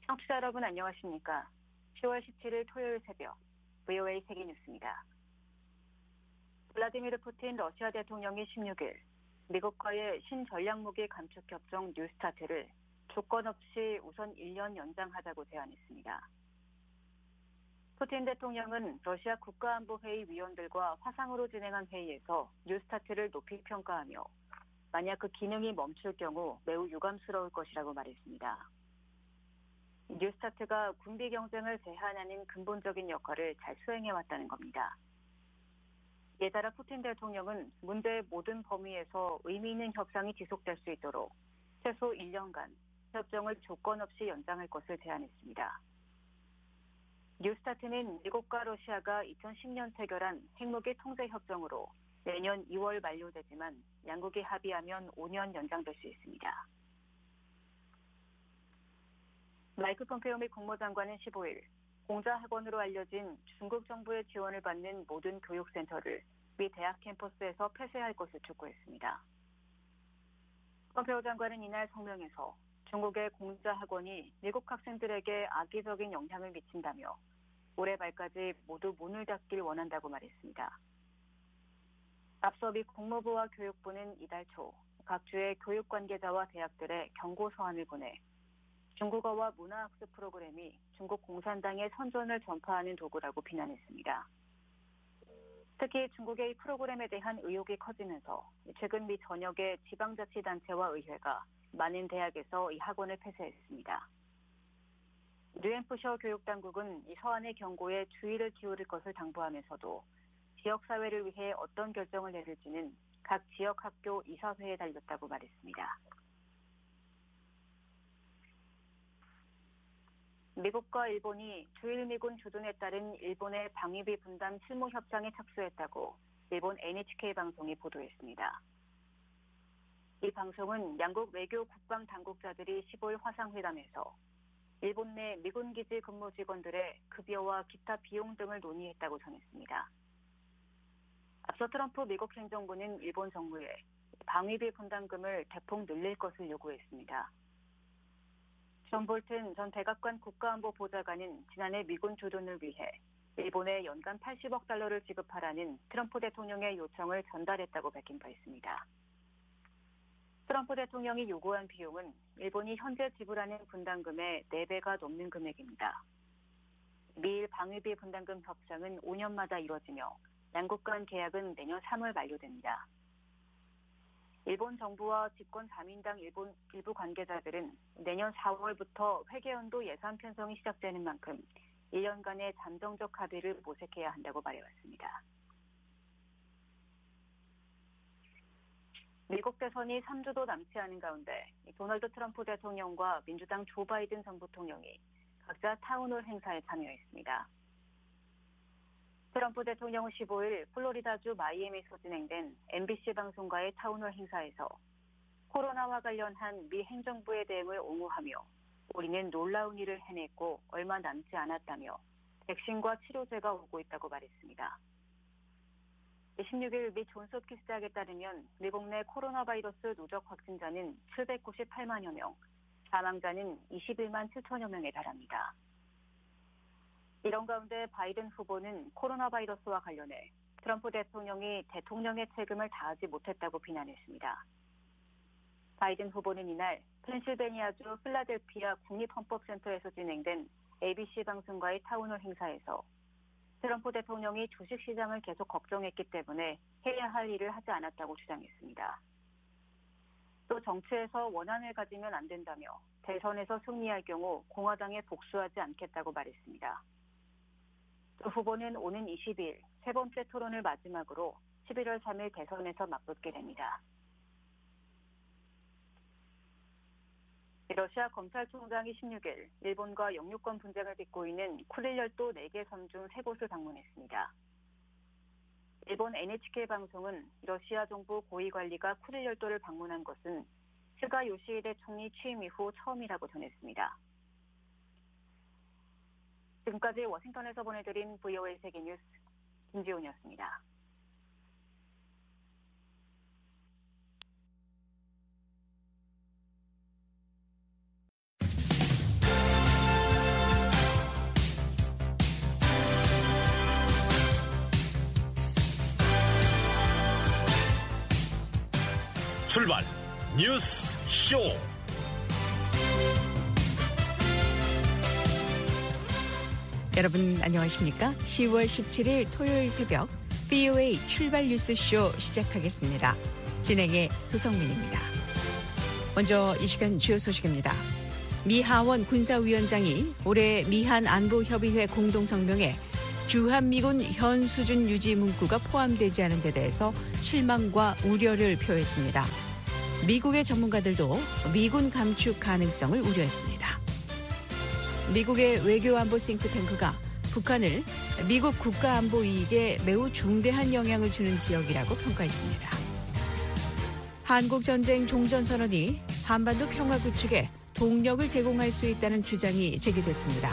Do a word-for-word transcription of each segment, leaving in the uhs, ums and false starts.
청취자 여러분 안녕하십니까? 시월 십칠일 토요일 새벽 브이오에이 세계뉴스입니다. 블라디미르 푸틴 러시아 대통령이 십육일 미국과의 신전략무기 감축협정 뉴스타트를 조건 없이 우선 일 년 연장하자고 제안했습니다. 푸틴 대통령은 러시아 국가안보회의 위원들과 화상으로 진행한 회의에서 뉴스타트를 높이 평가하며 만약 그 기능이 멈출 경우 매우 유감스러울 것이라고 말했습니다. 뉴스타트가 군비 경쟁을 제한하는 근본적인 역할을 잘 수행해왔다는 겁니다. 이에 따라 푸틴 대통령은 문제의 모든 범위에서 의미 있는 협상이 지속될 수 있도록 최소 일 년간 협정을 조건 없이 연장할 것을 제안했습니다. 뉴스타트는 미국과 러시아가 이천십 년 체결한 핵무기 통제 협정으로 내년 이월 만료되지만 양국이 합의하면 오 년 연장될 수 있습니다. 마이크 폼페오 미 국무장관은 십오일 공자학원으로 알려진 중국 정부의 지원을 받는 모든 교육센터를 미 대학 캠퍼스에서 폐쇄할 것을 촉구했습니다. 폼페오 장관은 이날 성명에서 중국의 공자학원이 미국 학생들에게 악의적인 영향을 미친다며 올해 말까지 모두 문을 닫길 원한다고 말했습니다. 앞서 미 국무부와 교육부는 이달 초 각 주의 교육 관계자와 대학들에 경고 서한을 보내 중국어와 문화학습 프로그램이 중국 공산당의 선전을 전파하는 도구라고 비난했습니다. 특히 중국의 이 프로그램에 대한 의혹이 커지면서 최근 미 전역의 지방자치단체와 의회가 많은 대학에서 이 학원을 폐쇄했습니다. 뉴햄프셔 교육당국은 이 서한의 경고에 주의를 기울일 것을 당부하면서도 지역사회를 위해 어떤 결정을 내릴지는 각 지역 학교 이사회에 달렸다고 말했습니다. 미국과 일본이 주일미군 주둔에 따른 일본의 방위비 분담 실무 협상에 착수했다고 일본 엔에이치케이 방송이 보도했습니다. 이 방송은 양국 외교 국방 당국자들이 십오일 화상회담에서 일본 내 미군 기지 근무 직원들의 급여와 기타 비용 등을 논의했다고 전했습니다. 앞서 트럼프 미국 행정부는 일본 정부에 방위비 분담금을 대폭 늘릴 것을 요구했습니다. 존 볼튼 전 백악관 국가안보 보좌관은 지난해 미군 주둔을 위해 일본에 연간 팔십억 달러를 지급하라는 트럼프 대통령의 요청을 전달했다고 밝힌 바 있습니다. 트럼프 대통령이 요구한 비용은 일본이 현재 지불하는 분담금의 네 배가 넘는 금액입니다. 미일 방위비 분담금 협상은 오 년마다 이뤄지며 양국 간 계약은 내년 삼월 만료됩니다. 일본 정부와 집권 자민당 일본 일부 관계자들은 내년 사월부터 회계연도 예산 편성이 시작되는 만큼 일 년간의 잠정적 합의를 모색해야 한다고 말해왔습니다. 미국 대선이 삼 주도 남지 않은 가운데 도널드 트럼프 대통령과 민주당 조 바이든 전 부통령이 각자 타운홀 행사에 참여했습니다. 트럼프 대통령은 십오일 플로리다주 마이애미에서 진행된 엠비씨 방송과의 타운홀 행사에서 코로나와 관련한 미 행정부의 대응을 옹호하며 우리는 놀라운 일을 해냈고 얼마 남지 않았다며 백신과 치료제가 오고 있다고 말했습니다. 십육일 미 존스홉킨스 대학에 따르면 미국 내 코로나 바이러스 누적 확진자는 칠백구십팔만여 명, 사망자는 이십일만 칠천여 명에 달합니다. 이런 가운데 바이든 후보는 코로나 바이러스와 관련해 트럼프 대통령이 대통령의 책임을 다하지 못했다고 비난했습니다. 바이든 후보는 이날 펜실베니아주 필라델피아 국립헌법센터에서 진행된 에이비씨 방송과의 타운홀 행사에서 트럼프 대통령이 주식시장을 계속 걱정했기 때문에 해야 할 일을 하지 않았다고 주장했습니다. 또 정치에서 원한을 가지면 안 된다며 대선에서 승리할 경우 공화당에 복수하지 않겠다고 말했습니다. 또 후보는 오는 이십일 세 번째 토론을 마지막으로 십일월 삼일 대선에서 맞붙게 됩니다. 러시아 검찰총장이 십육일 일본과 영유권 분쟁을 빚고 있는 쿠릴 열도 네 개 섬 중 세 곳을 방문했습니다. 일본 엔에이치케이 방송은 러시아 정부 고위관리가 쿠릴 열도를 방문한 것은 스가 요시히데 총리 취임 이후 처음이라고 전했습니다. 지금까지 워싱턴에서 보내드린 브이오에이 세계뉴스 김지훈이었습니다. 출발 뉴스 쇼. 여러분 안녕하십니까? 시월 십칠일 토요일 새벽 브이오에이 출발 뉴스 쇼 시작하겠습니다. 진행의 도성민입니다. 먼저 이 시간 주요 소식입니다. 미 하원 군사위원장이 올해 미한 안보협의회 공동성명에 주한미군 현 수준 유지 문구가 포함되지 않은 데 대해서 실망과 우려를 표했습니다. 미국의 전문가들도 미군 감축 가능성을 우려했습니다. 미국의 외교안보 싱크탱크가 북한을 미국 국가안보 이익에 매우 중대한 영향을 주는 지역이라고 평가했습니다. 한국전쟁 종전선언이 한반도 평화 구축에 동력을 제공할 수 있다는 주장이 제기됐습니다.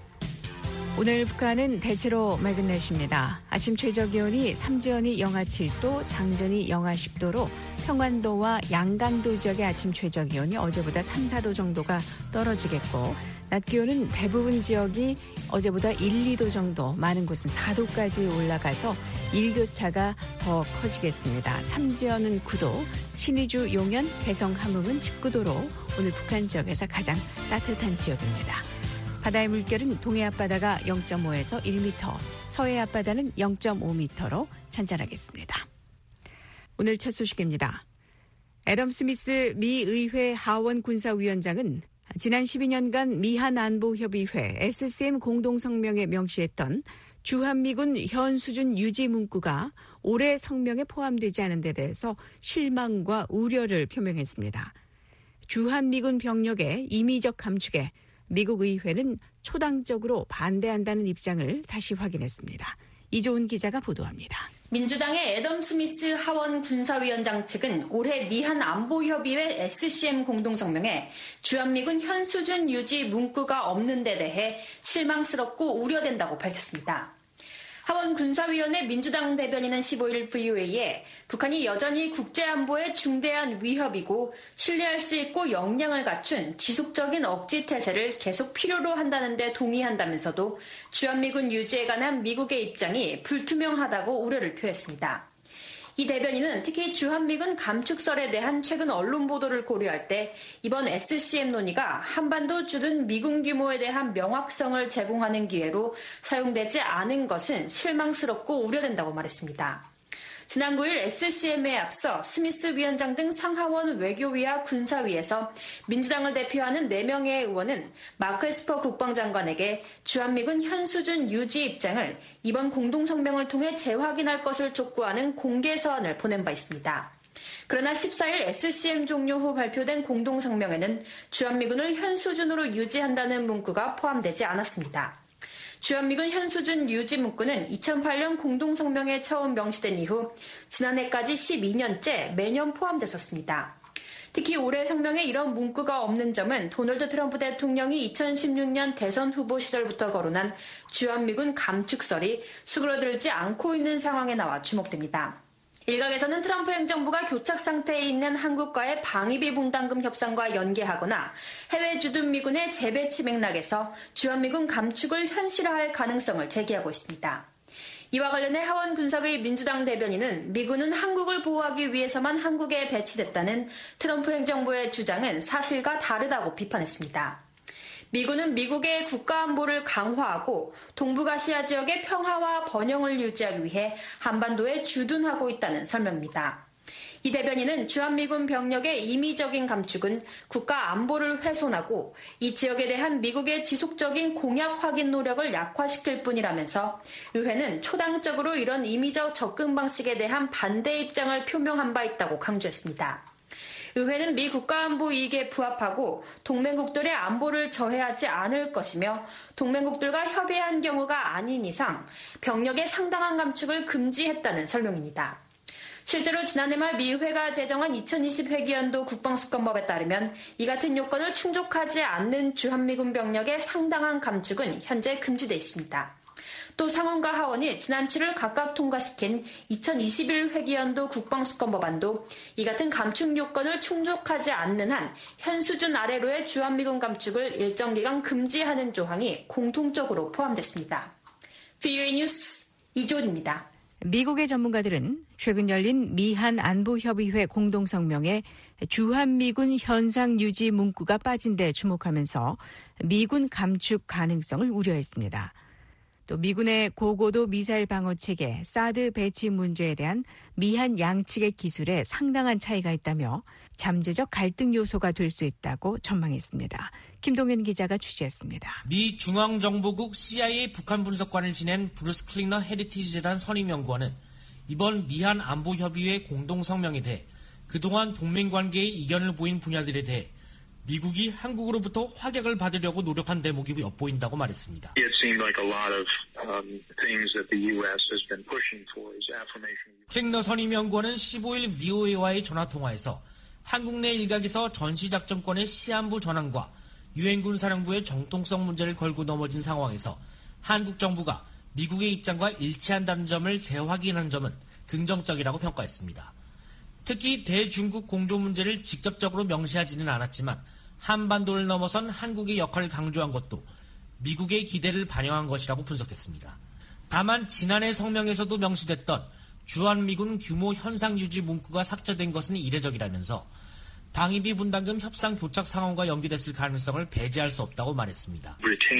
오늘 북한은 대체로 맑은 날씨입니다. 아침 최저기온이 삼지연이 영하 칠도, 장전이 영하 십도로 평안도와 양강도 지역의 아침 최저기온이 어제보다 삼, 사도 정도가 떨어지겠고 낮 기온은 대부분 지역이 어제보다 일, 이도 정도, 많은 곳은 사도까지 올라가서 일교차가 더 커지겠습니다. 삼지연은 구도, 신의주 용현, 개성 함흥은 십구도로 오늘 북한 지역에서 가장 따뜻한 지역입니다. 바다의 물결은 동해 앞바다가 영점오에서 일 미터, 서해 앞바다는 영점오 미터로 잔잔하겠습니다. 오늘 첫 소식입니다. 애덤 스미스 미 의회 하원 군사위원장은 지난 십이 년간 미한 안보협의회 에스씨엠 공동성명에 명시했던 주한미군 현 수준 유지 문구가 올해 성명에 포함되지 않은 데 대해서 실망과 우려를 표명했습니다. 주한미군 병력의 임의적 감축에 미국 의회는 초당적으로 반대한다는 입장을 다시 확인했습니다. 이조은 기자가 보도합니다. 민주당의 애덤 스미스 하원 군사위원장 측은 올해 미한 안보협의회 에스씨엠 공동성명에 주한미군 현 수준 유지 문구가 없는 데 대해 실망스럽고 우려된다고 밝혔습니다. 하원 군사위원회 민주당 대변인은 십오일 브이오에이에 북한이 여전히 국제안보에 중대한 위협이고 신뢰할 수 있고 역량을 갖춘 지속적인 억지 태세를 계속 필요로 한다는 데 동의한다면서도 주한미군 유지에 관한 미국의 입장이 불투명하다고 우려를 표했습니다. 이 대변인은 특히 주한미군 감축설에 대한 최근 언론 보도를 고려할 때 이번 에스씨엠 논의가 한반도 주둔 미군 규모에 대한 명확성을 제공하는 기회로 사용되지 않은 것은 실망스럽고 우려된다고 말했습니다. 지난 구일 에스씨엠에 앞서 스미스 위원장 등 상하원 외교위와 군사위에서 민주당을 대표하는 네 명의 의원은 마크 에스퍼 국방장관에게 주한미군 현 수준 유지 입장을 이번 공동성명을 통해 재확인할 것을 촉구하는 공개 서한을 보낸 바 있습니다. 그러나 십사일 에스씨엠 종료 후 발표된 공동성명에는 주한미군을 현 수준으로 유지한다는 문구가 포함되지 않았습니다. 주한미군 현 수준 유지 문구는 이천팔년 공동성명에 처음 명시된 이후 지난해까지 십이 년째 매년 포함됐었습니다. 특히 올해 성명에 이런 문구가 없는 점은 도널드 트럼프 대통령이 이천십육년 대선 후보 시절부터 거론한 주한미군 감축설이 수그러들지 않고 있는 상황에 나와 주목됩니다. 일각에서는 트럼프 행정부가 교착 상태에 있는 한국과의 방위비 분담금 협상과 연계하거나 해외 주둔 미군의 재배치 맥락에서 주한미군 감축을 현실화할 가능성을 제기하고 있습니다. 이와 관련해 하원 군사위 민주당 대변인은 미군은 한국을 보호하기 위해서만 한국에 배치됐다는 트럼프 행정부의 주장은 사실과 다르다고 비판했습니다. 미군은 미국의 국가안보를 강화하고 동북아시아 지역의 평화와 번영을 유지하기 위해 한반도에 주둔하고 있다는 설명입니다. 이 대변인은 주한미군 병력의 임의적인 감축은 국가 안보를 훼손하고 이 지역에 대한 미국의 지속적인 공약 확인 노력을 약화시킬 뿐이라면서 의회는 초당적으로 이런 임의적 접근 방식에 대한 반대 입장을 표명한 바 있다고 강조했습니다. 의회는 미 국가안보 이익에 부합하고 동맹국들의 안보를 저해하지 않을 것이며 동맹국들과 협의한 경우가 아닌 이상 병력의 상당한 감축을 금지했다는 설명입니다. 실제로 지난해 말 미 의회가 제정한 이천이십 회기연도 국방수권법에 따르면 이 같은 요건을 충족하지 않는 주한미군 병력의 상당한 감축은 현재 금지돼 있습니다. 또 상원과 하원이 지난 칠월 각각 통과시킨 이천이십일 회기연도 국방수권법안도 이 같은 감축 요건을 충족하지 않는 한 현 수준 아래로의 주한미군 감축을 일정 기간 금지하는 조항이 공통적으로 포함됐습니다. 브이오에이 뉴스 이조은입니다. 미국의 전문가들은 최근 열린 미한 안보협의회 공동성명에 주한미군 현상 유지 문구가 빠진 데 주목하면서 미군 감축 가능성을 우려했습니다. 또 미군의 고고도 미사일 방어 체계 사드 배치 문제에 대한 미한 양측의 기술에 상당한 차이가 있다며 잠재적 갈등 요소가 될 수 있다고 전망했습니다. 김동현 기자가 취재했습니다. 미 중앙정보국 씨아이에이 북한 분석관을 지낸 브루스 클리너 헤리티지 재단 선임연구원은 이번 미한 안보협의회 공동성명에 대해 그동안 동맹관계에 이견을 보인 분야들에 대해 미국이 한국으로부터 확약을 받으려고 노력한 대목이 엿보인다고 말했습니다. 클리너 선임연구원은 십오일 브이오에이와의 전화통화에서 한국 내 일각에서 전시작전권의 시한부 전환과 유엔군 사령부의 정통성 문제를 걸고 넘어진 상황에서 한국 정부가 미국의 입장과 일치한다는 점을 재확인한 점은 긍정적이라고 평가했습니다. 특히 대중국 공조 문제를 직접적으로 명시하지는 않았지만 한반도를 넘어선 한국의 역할을 강조한 것도 미국의 기대를 반영한 것이라고 분석했습니다. 다만 지난해 성명에서도 명시됐던 주한미군 규모 현상 유지 문구가 삭제된 것은 이례적이라면서 방위비 분담금 협상 교착 상황과 연기됐을 가능성을 배제할 수 없다고 말했습니다.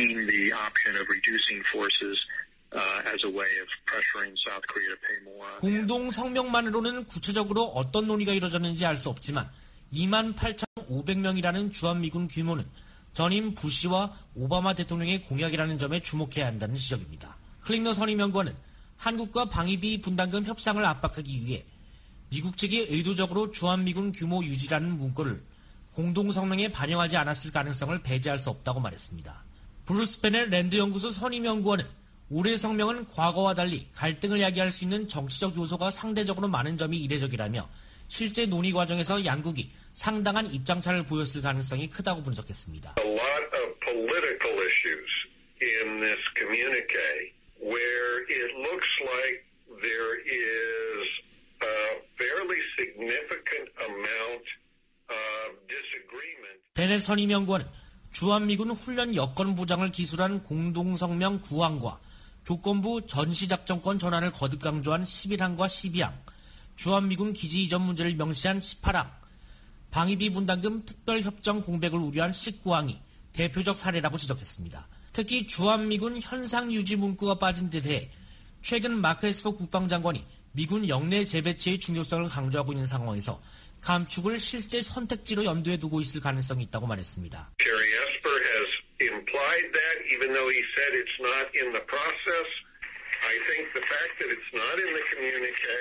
공동 성명만으로는 구체적으로 어떤 논의가 이루어졌는지 알 수 없지만 이만 팔천오백 명이라는 주한미군 규모는 전임 부시와 오바마 대통령의 공약이라는 점에 주목해야 한다는 지적입니다. 클리너 선임연구원은 한국과 방위비 분담금 협상을 압박하기 위해 미국 측이 의도적으로 주한미군 규모 유지라는 문구를 공동성명에 반영하지 않았을 가능성을 배제할 수 없다고 말했습니다. 브루스 베넬 랜드연구소 선임연구원은 올해 성명은 과거와 달리 갈등을 야기할 수 있는 정치적 요소가 상대적으로 많은 점이 이례적이라며 실제 논의 과정에서 양국이 상당한 입장차를 보였을 가능성이 크다고 분석했습니다. A lot of political issues in this communique where it looks like there is a fairly significant amount of disagreement. 베넬 선임연구원은 주한미군 훈련 여건 보장을 기술한 공동성명 구 항과 조건부 전시작전권 전환을 거듭 강조한 십일 항과 십이 항, 주한미군 기지 이전 문제를 명시한 십팔 항, 방위비 분담금 특별협정 공백을 우려한 십구 항이 대표적 사례라고 지적했습니다. 특히 주한미군 현상 유지 문구가 빠진 데 대해 최근 마크 에스퍼 국방장관이 미군 영내 재배치의 중요성을 강조하고 있는 상황에서 감축을 실제 선택지로 염두에 두고 있을 가능성이 있다고 말했습니다. Kerry Esper has implied that, even though he said it's not in the process. I think the fact that it's not in the communique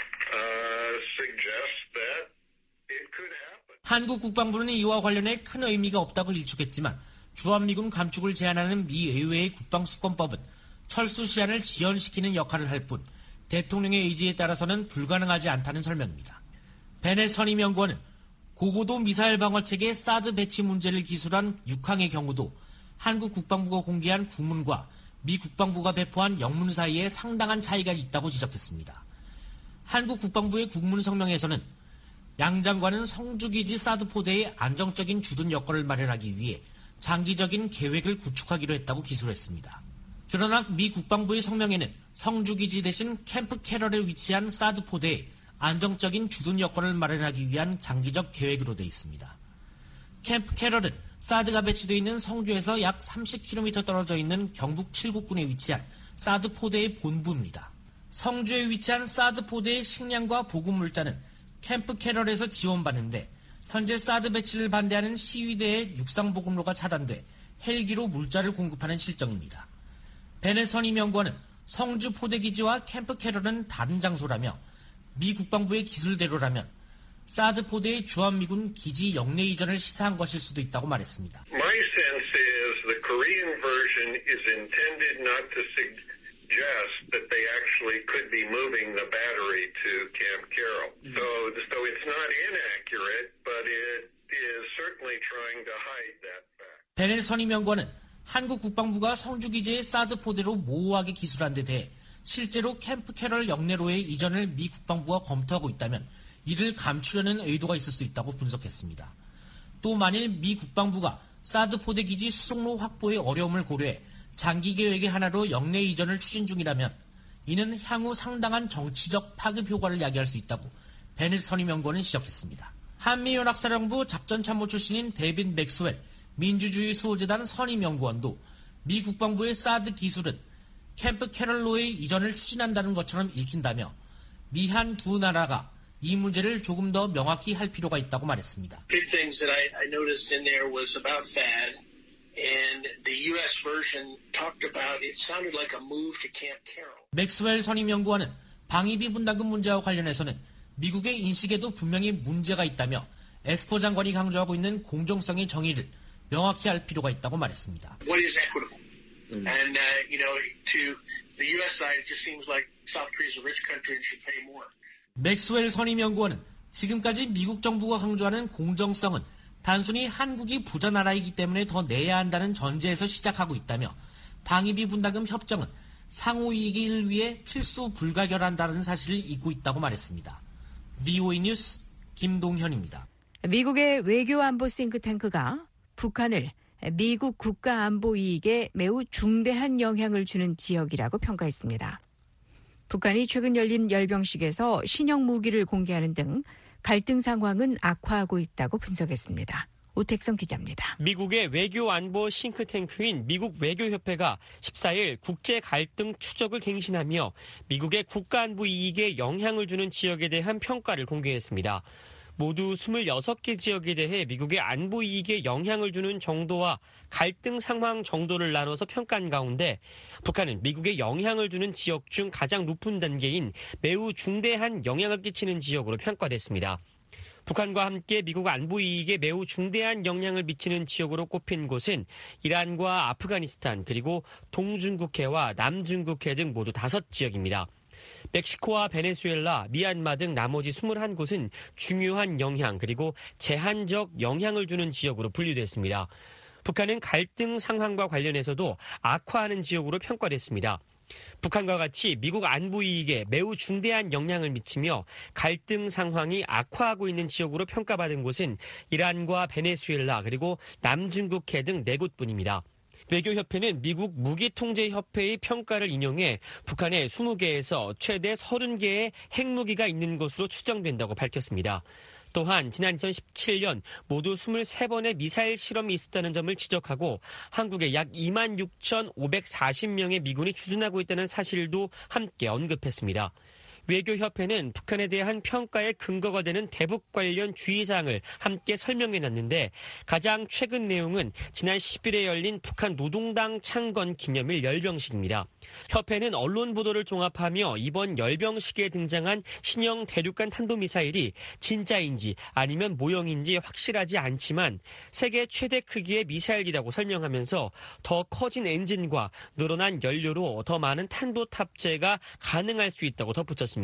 uh, suggests that it could happen. 한국 국방부는 이와 관련해 큰 의미가 없다고 일축했지만 주한미군 감축을 제한하는 미 의회의 국방수권법은 철수 시한을 지연시키는 역할을 할 뿐 대통령의 의지에 따라서는 불가능하지 않다는 설명입니다. 베넬 선임연구원은 고고도 미사일 방어체계 사드 배치 문제를 기술한 육 항의 경우도 한국 국방부가 공개한 국문과 미 국방부가 배포한 영문 사이에 상당한 차이가 있다고 지적했습니다. 한국 국방부의 국문 성명에서는 양 장관은 성주기지 사드 포대의 안정적인 주둔 여건을 마련하기 위해 장기적인 계획을 구축하기로 했다고 기술했습니다. 그러나 미 국방부의 성명에는 성주기지 대신 캠프 캐럴에 위치한 사드 포대에 안정적인 주둔 여건을 마련하기 위한 장기적 계획으로 되어 있습니다. 캠프 캐럴은 사드가 배치되어 있는 성주에서 약 삼십 킬로미터 떨어져 있는 경북 칠곡군에 위치한 사드 포대의 본부입니다. 성주에 위치한 사드 포대의 식량과 보급 물자는 캠프 캐럴에서 지원받는데 현재 사드 배치를 반대하는 시위대의 육상 보급로가 차단돼 헬기로 물자를 공급하는 실정입니다. 베넬 선임연구원은 성주 포대기지와 캠프 캐럴은 다른 장소라며 미 국방부의 기술대로라면 사드 포대의 주한미군 기지 영내 이전을 시사한 것일 수도 있다고 말했습니다. My sense is the Korean version is intended not to suggest that they actually could be moving the battery to Camp Carroll. So, so it's not inaccurate, but it is certainly trying to hide that fact. 베넬 선임연구원은 한국 국방부가 성주기지의 사드 포대로 모호하게 기술한 데 대해 실제로 캠프 캐럴 영내로의 이전을 미 국방부가 검토하고 있다면 이를 감추려는 의도가 있을 수 있다고 분석했습니다. 또 만일 미 국방부가 사드 포대 기지 수송로 확보의 어려움을 고려해 장기 계획의 하나로 영내 이전을 추진 중이라면 이는 향후 상당한 정치적 파급 효과를 야기할 수 있다고 베넷 선임연구원은 지적했습니다. 한미연합사령부 작전참모 출신인 데이빗 맥스웰 민주주의 수호재단 선임연구원도 미 국방부의 사드 기술은 캠프 캐럴로의 이전을 추진한다는 것처럼 읽힌다며 미한 두 나라가 이 문제를 조금 더 명확히 할 필요가 있다고 말했습니다. Big things that I, I noticed in there was about THAAD, and the U S version talked about it sounded like a move to Camp Carroll. 맥스웰 선임연구원은 방위비 분담금 문제와 관련해서는 미국의 인식에도 분명히 문제가 있다며 에스퍼 장관이 강조하고 있는 공정성의 정의를 명확히 할 필요가 있다고 말했습니다. What is equitable? Mm. And uh, you know, to the U S side, it just seems like South Korea is a rich country and should pay more. 맥스웰 선임연구원은 지금까지 미국 정부가 강조하는 공정성은 단순히 한국이 부자 나라이기 때문에 더 내야 한다는 전제에서 시작하고 있다며 방위비 분담금 협정은 상호이익을 위해 필수 불가결한다는 사실을 잊고 있다고 말했습니다. 브이오에이 뉴스 김동현입니다. 미국의 외교안보 싱크탱크가 북한을 미국 국가안보 이익에 매우 중대한 영향을 주는 지역이라고 평가했습니다. 북한이 최근 열린 열병식에서 신형 무기를 공개하는 등 갈등 상황은 악화하고 있다고 분석했습니다. 오택성 기자입니다. 미국의 외교안보 싱크탱크인 미국 외교협회가 십사일 국제 갈등 추적을 갱신하며 미국의 국가안보 이익에 영향을 주는 지역에 대한 평가를 공개했습니다. 모두 스물여섯 개 지역에 대해 미국의 안보 이익에 영향을 주는 정도와 갈등 상황 정도를 나눠서 평가한 가운데 북한은 미국에 영향을 주는 지역 중 가장 높은 단계인 매우 중대한 영향을 끼치는 지역으로 평가됐습니다. 북한과 함께 미국 안보 이익에 매우 중대한 영향을 미치는 지역으로 꼽힌 곳은 이란과 아프가니스탄 그리고 동중국해와 남중국해 등 모두 다섯 지역입니다. 멕시코와 베네수엘라, 미얀마 등 나머지 이십일 곳은 중요한 영향 그리고 제한적 영향을 주는 지역으로 분류됐습니다. 북한은 갈등 상황과 관련해서도 악화하는 지역으로 평가됐습니다. 북한과 같이 미국 안보 이익에 매우 중대한 영향을 미치며 갈등 상황이 악화하고 있는 지역으로 평가받은 곳은 이란과 베네수엘라 그리고 남중국해 등 네 곳뿐입니다. 외교협회는 미국 무기통제협회의 평가를 인용해 북한에 이십 개에서 최대 서른 개의 핵무기가 있는 것으로 추정된다고 밝혔습니다. 또한 지난 이천십칠 년 모두 이십삼 번의 미사일 실험이 있었다는 점을 지적하고 한국에 약 이만 육천오백사십 명의 미군이 추진하고 있다는 사실도 함께 언급했습니다. 외교협회는 북한에 대한 평가의 근거가 되는 대북 관련 주의사항을 함께 설명해놨는데 가장 최근 내용은 지난 십일에 열린 북한 노동당 창건 기념일 열병식입니다. 협회는 언론 보도를 종합하며 이번 열병식에 등장한 신형 대륙간 탄도미사일이 진짜인지 아니면 모형인지 확실하지 않지만 세계 최대 크기의 미사일이라고 설명하면서 더 커진 엔진과 늘어난 연료로 더 많은 탄도 탑재가 가능할 수 있다고 덧붙였습니다.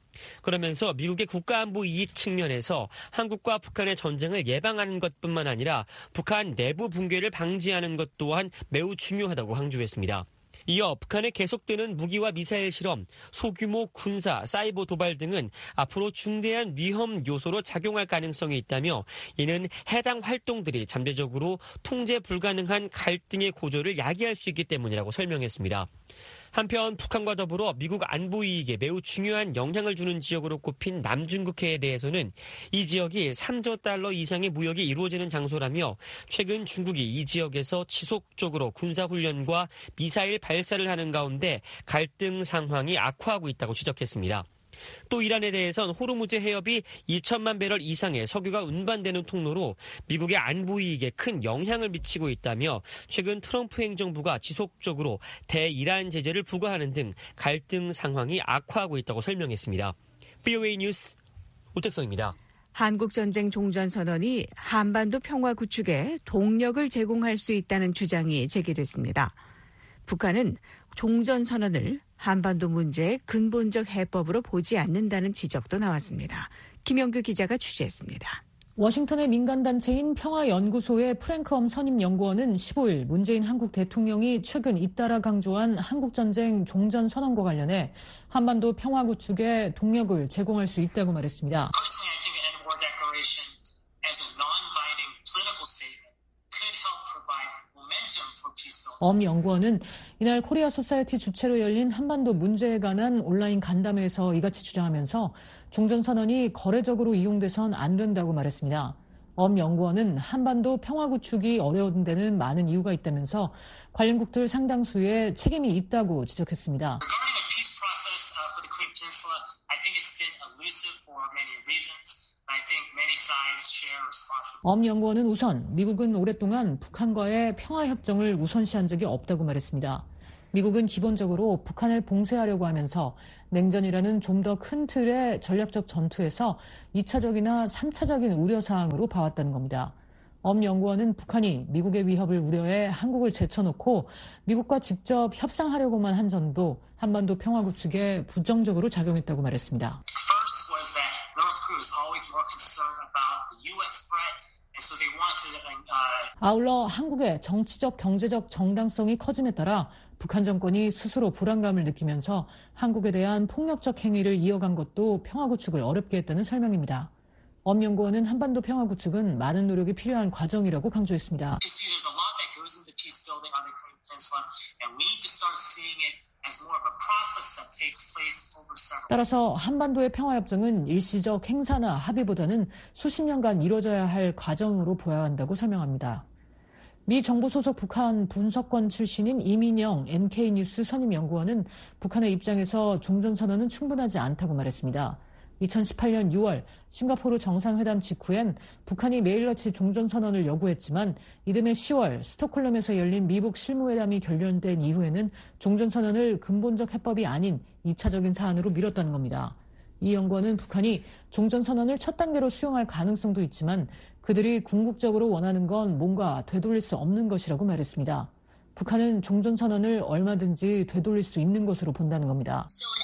그러면서 미국의 국가안보 이익 측면에서 한국과 북한의 전쟁을 예방하는 것뿐만 아니라 북한 내부 붕괴를 방지하는 것 또한 매우 중요하다고 강조했습니다. 이어 북한의 계속되는 무기와 미사일 실험, 소규모 군사, 사이버 도발 등은 앞으로 중대한 위험 요소로 작용할 가능성이 있다며 이는 해당 활동들이 잠재적으로 통제 불가능한 갈등의 고조를 야기할 수 있기 때문이라고 설명했습니다. 한편 북한과 더불어 미국 안보 이익에 매우 중요한 영향을 주는 지역으로 꼽힌 남중국해에 대해서는 이 지역이 삼조 달러 이상의 무역이 이루어지는 장소라며 최근 중국이 이 지역에서 지속적으로 군사훈련과 미사일 발사를 하는 가운데 갈등 상황이 악화하고 있다고 지적했습니다. 또 이란에 대해선 호르무즈 해협이 이천만 배럴 이상의 석유가 운반되는 통로로 미국의 안보 이익에 큰 영향을 미치고 있다며 최근 트럼프 행정부가 지속적으로 대이란 제재를 부과하는 등 갈등 상황이 악화하고 있다고 설명했습니다. 브이오에이 뉴스 오택성입니다. 한국전쟁 종전선언이 한반도 평화 구축에 동력을 제공할 수 있다는 주장이 제기됐습니다. 북한은 종전선언을 한반도 문제의 근본적 해법으로 보지 않는다는 지적도 나왔습니다. 김영규 기자가 취재했습니다. 워싱턴의 민간단체인 평화연구소의 프랭크엄 선임연구원은 십오일 문재인 한국 대통령이 최근 잇따라 강조한 한국전쟁 종전선언과 관련해 한반도 평화 구축에 동력을 제공할 수 있다고 말했습니다. 엄 연구원은 이날 코리아 소사이티 주최로 열린 한반도 문제에 관한 온라인 간담회에서 이같이 주장하면서 종전선언이 거래적으로 이용돼선 안 된다고 말했습니다. 엄 연구원은 한반도 평화 구축이 어려운 데는 많은 이유가 있다면서 관련국들 상당수에 책임이 있다고 지적했습니다. 엄 연구원은 우선 미국은 오랫동안 북한과의 평화협정을 우선시한 적이 없다고 말했습니다. 미국은 기본적으로 북한을 봉쇄하려고 하면서 냉전이라는 좀 더 큰 틀의 전략적 전투에서 이차적이나 삼차적인 우려사항으로 봐왔다는 겁니다. 엄 연구원은 북한이 미국의 위협을 우려해 한국을 제쳐놓고 미국과 직접 협상하려고만 한 점도 한반도 평화 구축에 부정적으로 작용했다고 말했습니다. 아울러 한국의 정치적, 경제적 정당성이 커짐에 따라 북한 정권이 스스로 불안감을 느끼면서 한국에 대한 폭력적 행위를 이어간 것도 평화 구축을 어렵게 했다는 설명입니다. 엄 연구원은 한반도 평화 구축은 많은 노력이 필요한 과정이라고 강조했습니다. 따라서 한반도의 평화협정은 일시적 행사나 합의보다는 수십 년간 이루어져야 할 과정으로 보아야 한다고 설명합니다. 미 정부 소속 북한 분석관 출신인 이민영 엔케이뉴스 선임연구원은 북한의 입장에서 종전선언은 충분하지 않다고 말했습니다. 이천십팔 년 유월 싱가포르 정상회담 직후엔 북한이 매일같이 종전선언을 요구했지만 이듬해 시월 스톡홀름에서 열린 미북 실무회담이 결렬된 이후에는 종전선언을 근본적 해법이 아닌 이차적인 사안으로 미뤘다는 겁니다. 이 연구원은 북한이 종전선언을 첫 단계로 수용할 가능성도 있지만 그들이 궁극적으로 원하는 건 뭔가 되돌릴 수 없는 것이라고 말했습니다. 북한은 종전선언을 얼마든지 되돌릴 수 있는 것으로 본다는 겁니다.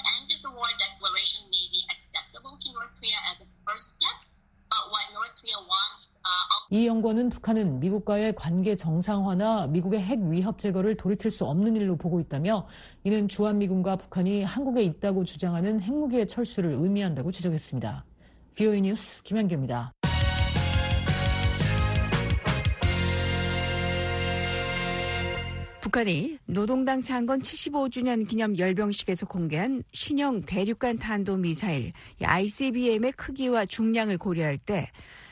이 연구원은 북한은 미국과의 관계 정상화나 미국의 핵 위협 제거를 돌이킬 수 없는 일로 보고 있다며 이는 주한미군과 북한이 한국에 있다고 주장하는 핵무기의 철수를 의미한다고 지적했습니다. 브이오에이 뉴스 김현규입니다. 북한이 노동당 창건 칠십오 주년 기념 열병식에서 공개한 신형 대륙간 탄도미사일 아이씨비엠의 크기와 중량을 고려할 때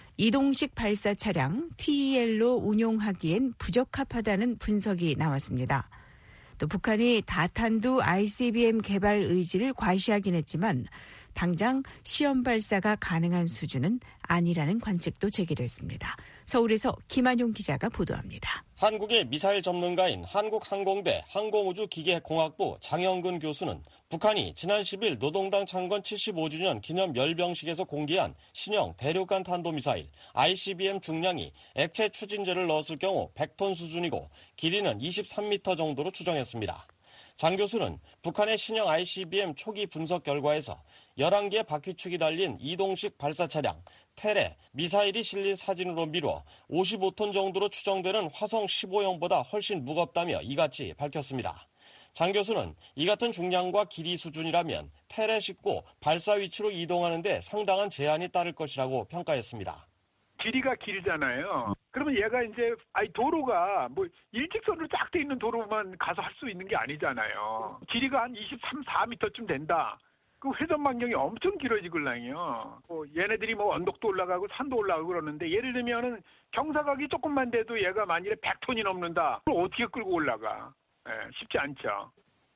이동식 발사 차량 티이엘로 운용하기엔 부적합하다는 분석이 나왔습니다. 또 북한이 다탄두 아이씨비엠 개발 의지를 과시하긴 했지만 당장 시험 발사가 가능한 수준은 아니라는 관측도 제기됐습니다. 서울에서 김한용 기자가 보도합니다. 한국의 미사일 전문가인 한국항공대 항공우주기계공학부 장영근 교수는 북한이 지난 십일 노동당 창건 칠십오 주년 기념 열병식에서 공개한 신형 대륙간 탄도미사일 아이씨비엠 중량이 액체 추진제를 넣었을 경우 백 톤 수준이고 길이는 이십삼 미터 정도로 추정했습니다. 장 교수는 북한의 신형 아이씨비엠 초기 분석 결과에서 열한 개의 바퀴축이 달린 이동식 발사 차량 텔에 미사일이 실린 사진으로 미뤄 오십오 톤 정도로 추정되는 화성 십오형보다 훨씬 무겁다며 이같이 밝혔습니다. 장 교수는 이 같은 중량과 길이 수준이라면 텔에 싣고 발사 위치로 이동하는 데 상당한 제한이 따를 것이라고 평가했습니다. 길이가 길잖아요. 그러면 얘가 이제 아니 도로가 뭐 일직선으로 쫙 돼 있는 도로만 가서 할 수 있는 게 아니잖아요. 길이가 한 이십삼, 사 미터쯤 된다. 그 회전 반경이 엄청 길어지걸랑요. 뭐 얘네들이 뭐 언덕도 올라가고 산도 올라가고 그러는데 예를 들면은 경사각이 조금만 돼도 얘가 만일에 백 톤이 넘는다. 그럼 어떻게 끌고 올라가? 예, 쉽지 않죠.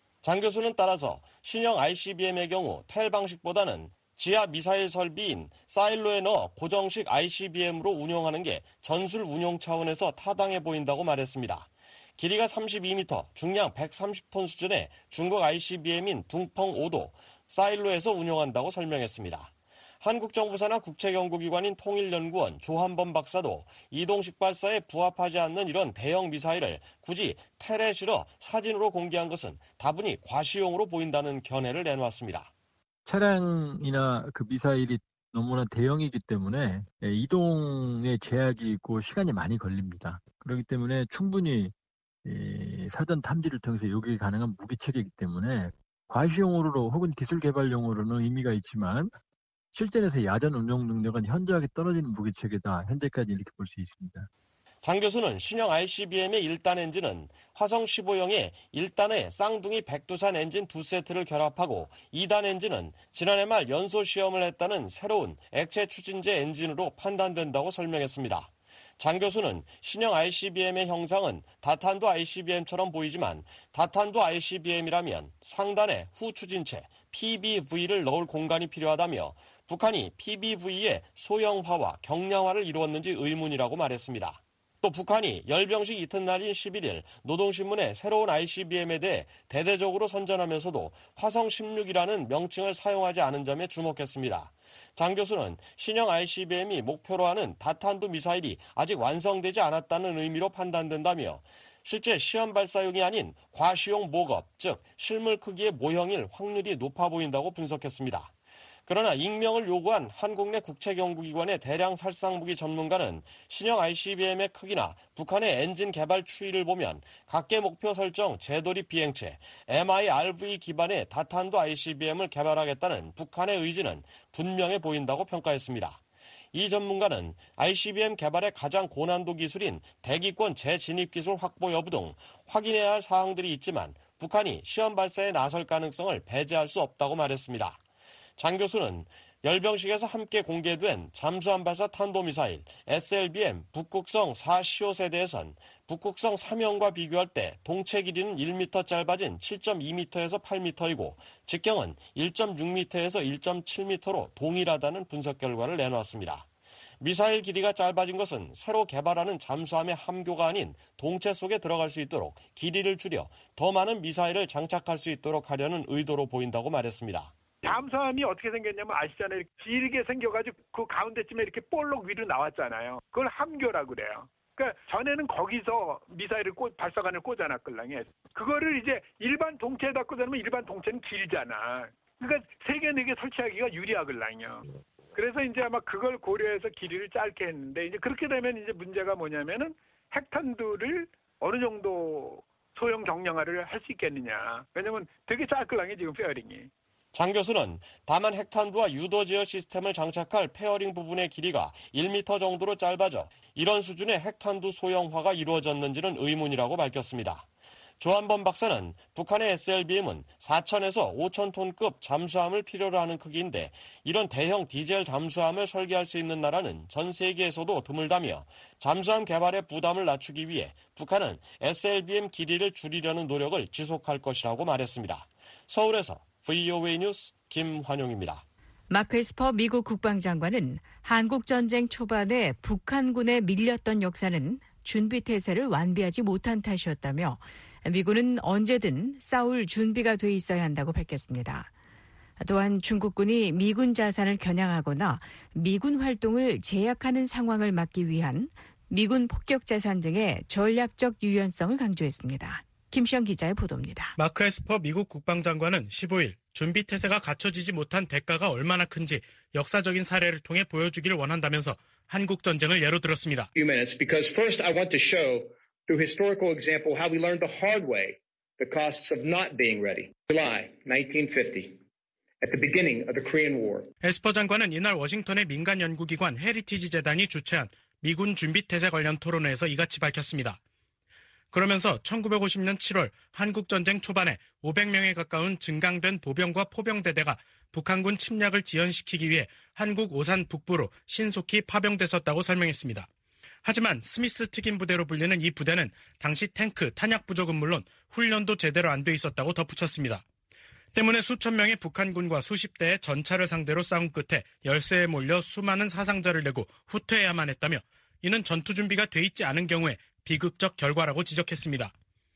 장 교수는 따라서 신형 아이씨비엠의 경우 텔 방식보다는 지하 미사일 설비인 사일로에 넣어 고정식 아이씨비엠으로 운용하는 게 전술 운용 차원에서 타당해 보인다고 말했습니다. 길이가 삼십이 미터, 중량 백삼십 톤 수준의 중국 아이씨비엠인 둥펑오도 사일로에서 운용한다고 설명했습니다. 한국 정부 산하 국책연구기관인 통일연구원 조한범 박사도 이동식 발사에 부합하지 않는 이런 대형 미사일을 굳이 텔에 실어 사진으로 공개한 것은 다분히 과시용으로 보인다는 견해를 내놓았습니다. 차량이나 그 미사일이 너무나 대형이기 때문에 이동에 제약이 있고 시간이 많이 걸립니다. 그렇기 때문에 충분히 사전 탐지를 통해서 요격이 가능한 무기체계이기 때문에 과시용으로 혹은 기술 개발용으로는 의미가 있지만 실전에서 야전 운용 능력은 현저하게 떨어지는 무기체계다. 현재까지 이렇게 볼 수 있습니다. 장 교수는 신형 아이씨비엠의 일 단 엔진은 화성 십오형의 일 단의 쌍둥이 백두산 엔진 두 세트를 결합하고 이 단 엔진은 지난해 말 연소 시험을 했다는 새로운 액체 추진제 엔진으로 판단된다고 설명했습니다. 장 교수는 신형 아이씨비엠의 형상은 다탄두 아이씨비엠처럼 보이지만 다탄두 아이씨비엠이라면 상단에 후추진체 피비브이를 넣을 공간이 필요하다며 북한이 피비브이의 소형화와 경량화를 이루었는지 의문이라고 말했습니다. 또 북한이 열병식 이튿날인 십일일 노동신문에 새로운 아이씨비엠에 대해 대대적으로 선전하면서도 화성 십육이라는 명칭을 사용하지 않은 점에 주목했습니다. 장 교수는 신형 아이씨비엠이 목표로 하는 다탄두 미사일이 아직 완성되지 않았다는 의미로 판단된다며 실제 시험 발사용이 아닌 과시용 모급, 즉 실물 크기의 모형일 확률이 높아 보인다고 분석했습니다. 그러나 익명을 요구한 한국 내 국책연구기관의 대량 살상무기 전문가는 신형 아이씨비엠의 크기나 북한의 엔진 개발 추이를 보면 각계 목표 설정 재돌입 비행체 엠아이알브이 기반의 다탄두 아이씨비엠을 개발하겠다는 북한의 의지는 분명해 보인다고 평가했습니다. 이 전문가는 아이씨비엠 개발의 가장 고난도 기술인 대기권 재진입 기술 확보 여부 등 확인해야 할 사항들이 있지만 북한이 시험 발사에 나설 가능성을 배제할 수 없다고 말했습니다. 장 교수는 열병식에서 함께 공개된 잠수함 발사 탄도미사일 에스엘비엠 북극성 사 시오 세대에선 북극성 삼형과 비교할 때 동체 길이는 일 미터 짧아진 칠 점 이 미터에서 팔 미터이고 직경은 일 점 육 미터에서 일 점 칠 미터로 동일하다는 분석 결과를 내놓았습니다. 미사일 길이가 짧아진 것은 새로 개발하는 잠수함의 함교가 아닌 동체 속에 들어갈 수 있도록 길이를 줄여 더 많은 미사일을 장착할 수 있도록 하려는 의도로 보인다고 말했습니다. 잠수함이 어떻게 생겼냐면 아시잖아요. 길게 생겨가지고 그 가운데쯤에 이렇게 볼록 위로 나왔잖아요. 그걸 함교라고 그래요. 그러니까 전에는 거기서 미사일을 꽂, 발사관을 꽂아놨걸랑요. 그거를 이제 일반 동체에다 꽂아놓으면 일반 동체는 길잖아. 그러니까 세 개, 네 개 설치하기가 유리하걸랑요. 그래서 이제 아마 그걸 고려해서 길이를 짧게 했는데 이제 그렇게 되면 이제 문제가 뭐냐면은 핵탄두를 어느 정도 소형 경량화를 할 수 있겠느냐. 왜냐면 되게 짧걸랑요 지금 페어링이. 장 교수는 다만 핵탄두와 유도 제어 시스템을 장착할 페어링 부분의 길이가 일 미터 정도로 짧아져 이런 수준의 핵탄두 소형화가 이루어졌는지는 의문이라고 밝혔습니다. 조한범 박사는 북한의 에스엘비엠은 사천에서 오천 톤급 잠수함을 필요로 하는 크기인데 이런 대형 디젤 잠수함을 설계할 수 있는 나라는 전 세계에서도 드물다며 잠수함 개발의 부담을 낮추기 위해 북한은 에스엘비엠 길이를 줄이려는 노력을 지속할 것이라고 말했습니다. 서울에서 브이오에이 뉴스 김환용입니다. 마크 에스퍼 미국 국방장관은 한국전쟁 초반에 북한군에 밀렸던 역사는 준비태세를 완비하지 못한 탓이었다며 미군은 언제든 싸울 준비가 돼 있어야 한다고 밝혔습니다. 또한 중국군이 미군 자산을 겨냥하거나 미군 활동을 제약하는 상황을 막기 위한 미군 폭격 자산 등의 전략적 유연성을 강조했습니다. 김시영 기자의 보도입니다. 마크 에스퍼 미국 국방장관은 십오일 준비태세가 갖춰지지 못한 대가가 얼마나 큰지 역사적인 사례를 통해 보여주기를 원한다면서 한국 전쟁을 예로 들었습니다. Few minutes because first I want to show through historical example how we learned the hard way the costs of not being ready. July nineteen fifty. At the beginning of the Korean War. 에스퍼 장관은 이날 워싱턴의 민간 연구기관 헤리티지 재단이 주최한 미군 준비태세 관련 토론회에서 이같이 밝혔습니다. 그러면서 천구백오십년 칠월 한국전쟁 초반에 오백 명에 가까운 증강된 보병과 포병대대가 북한군 침략을 지연시키기 위해 한국 오산 북부로 신속히 파병됐었다고 설명했습니다. 하지만 스미스 특임 부대로 불리는 이 부대는 당시 탱크, 탄약 부족은 물론 훈련도 제대로 안 돼 있었다고 덧붙였습니다. 때문에 수천 명의 북한군과 수십 대의 전차를 상대로 싸운 끝에 열세에 몰려 수많은 사상자를 내고 후퇴해야만 했다며 이는 전투 준비가 돼 있지 않은 경우에 비극적 결과라고 지적했습니다.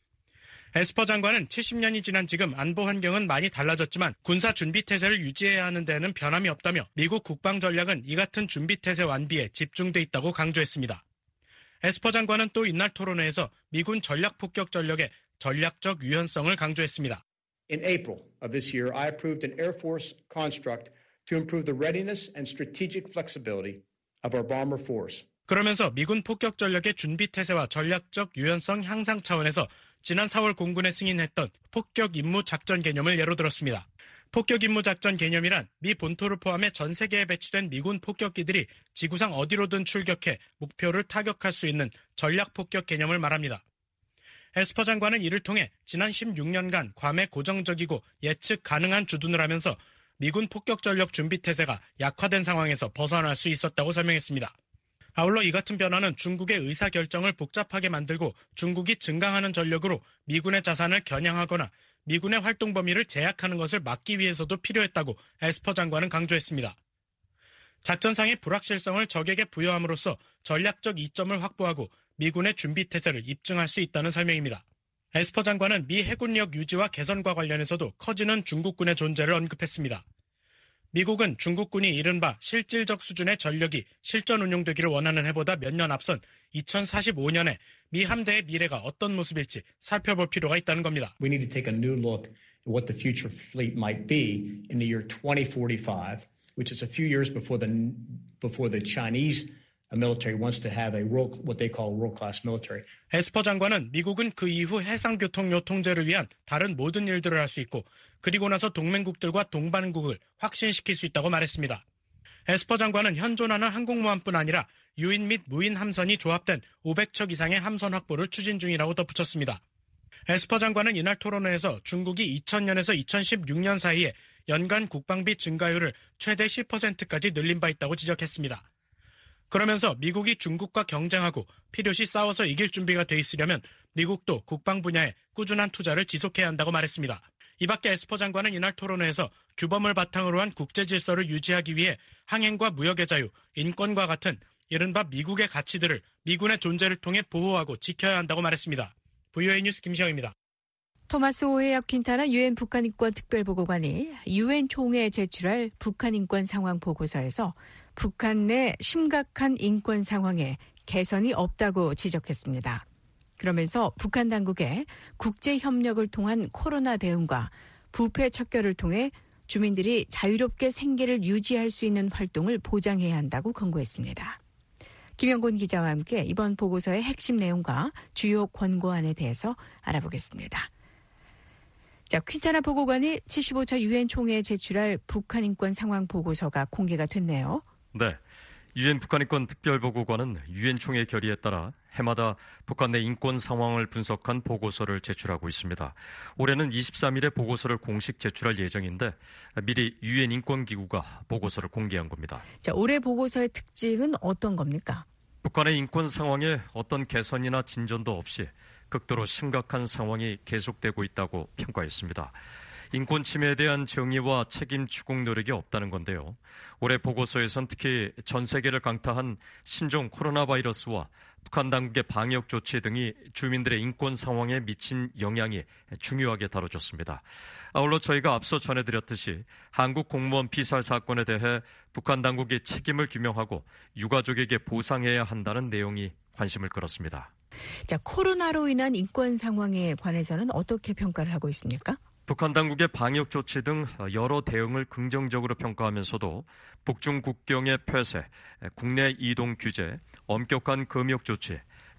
에스퍼 장관은 칠십 년이 지난 지금 안보 환경은 많이 달라졌지만 군사 준비태세를 유지해야 하는 데는 변함이 없다며 미국 국방 전략은 이 같은 준비태세 완비에 집중돼 있다고 강조했습니다. 에스퍼 장관은 또 이날 토론회에서 미군 전략폭격 전력의 전략적 유연성을 강조했습니다. In April of this year, I approved an Air Force construct to improve the readiness and strategic flexibility of our bomber force. 그러면서 미군 폭격 전력의 준비태세와 전략적 유연성 향상 차원에서 지난 사월 공군에 승인했던 폭격 임무 작전 개념을 예로 들었습니다. 폭격임무작전 개념이란 미 본토를 포함해 전 세계에 배치된 미군 폭격기들이 지구상 어디로든 출격해 목표를 타격할 수 있는 전략폭격 개념을 말합니다. 에스퍼 장관은 이를 통해 지난 십육 년간 괌에 고정적이고 예측 가능한 주둔을 하면서 미군 폭격전력 준비태세가 약화된 상황에서 벗어날 수 있었다고 설명했습니다. 아울러 이 같은 변화는 중국의 의사결정을 복잡하게 만들고 중국이 증강하는 전력으로 미군의 자산을 겨냥하거나 미군의 활동 범위를 제약하는 것을 막기 위해서도 필요했다고 에스퍼 장관은 강조했습니다. 작전상의 불확실성을 적에게 부여함으로써 전략적 이점을 확보하고 미군의 준비태세를 입증할 수 있다는 설명입니다. 에스퍼 장관은 미 해군력 유지와 개선과 관련해서도 커지는 중국군의 존재를 언급했습니다. 미국은 중국군이 이른바 실질적 수준의 전력이 실전 운용되기를 원하는 해보다 몇 년 앞선 이천사십오 년에 미 함대의 미래가 어떤 모습일지 살펴볼 필요가 있다는 겁니다. We need to take a new look at what the future fleet might be in the year twenty forty-five, which is a few years before the before the Chinese military wants to have a world, what they call world-class military. 에스퍼 장관은 미국은 그 이후 해상교통료 통제를 위한 다른 모든 일들을 할 수 있고 그리고 나서 동맹국들과 동반국을 확신시킬 수 있다고 말했습니다. 에스퍼 장관은 현존하는 항공모함뿐 아니라 유인 및 무인 함선이 조합된 오백 척 이상의 함선 확보를 추진 중이라고 덧붙였습니다. 에스퍼 장관은 이날 토론회에서 중국이 이천 년에서 이천십육 년 사이에 연간 국방비 증가율을 최대 십 퍼센트까지 늘린 바 있다고 지적했습니다. 그러면서 미국이 중국과 경쟁하고 필요시 싸워서 이길 준비가 돼 있으려면 미국도 국방 분야에 꾸준한 투자를 지속해야 한다고 말했습니다. 이 밖에 에스퍼 장관은 이날 토론회에서 규범을 바탕으로 한 국제 질서를 유지하기 위해 항행과 무역의 자유, 인권과 같은 이른바 미국의 가치들을 미군의 존재를 통해 보호하고 지켜야 한다고 말했습니다. 브이오에이 뉴스 김시영입니다. 토마스 오헤야 퀸타나 유엔 북한인권 특별보고관이 유엔 총회에 제출할 북한 인권 상황 보고서에서 북한 내 심각한 인권 상황에 개선이 없다고 지적했습니다. 그러면서 북한 당국에 국제 협력을 통한 코로나 대응과 부패 척결을 통해 주민들이 자유롭게 생계를 유지할 수 있는 활동을 보장해야 한다고 권고했습니다. 김영곤 기자와 함께 이번 보고서의 핵심 내용과 주요 권고안에 대해서 알아보겠습니다. 자, 퀸타나 보고관이 칠십오 차 유엔 총회에 제출할 북한 인권 상황 보고서가 공개가 됐네요. 네. 유엔 북한인권 특별보고관은 유엔 총회 결의에 따라 해마다 북한 내 인권 상황을 분석한 보고서를 제출하고 있습니다. 올해는 이십삼 일에 보고서를 공식 제출할 예정인데 미리 유엔 인권기구가 보고서를 공개한 겁니다. 자, 올해 보고서의 특징은 어떤 겁니까? 북한의 인권 상황에 어떤 개선이나 진전도 없이 극도로 심각한 상황이 계속되고 있다고 평가했습니다. 인권 침해에 대한 정의와 책임 추궁 노력이 없다는 건데요. 올해 보고서에선 특히 전 세계를 강타한 신종 코로나 바이러스와 북한 당국의 방역 조치 등이 주민들의 인권 상황에 미친 영향이 중요하게 다뤄졌습니다. 아울러 저희가 앞서 전해드렸듯이 한국 공무원 피살 사건에 대해 북한 당국이 책임을 규명하고 유가족에게 보상해야 한다는 내용이 관심을 끌었습니다. 자, 코로나로 인한 인권 상황에 관해서는 어떻게 평가를 하고 있습니까? 북한 당국의 방역 조치 등 여러 대응을 긍정적으로 평가하면서도 북중 국경의 폐쇄, 국내 이동 규제, 엄격한 검역 조치,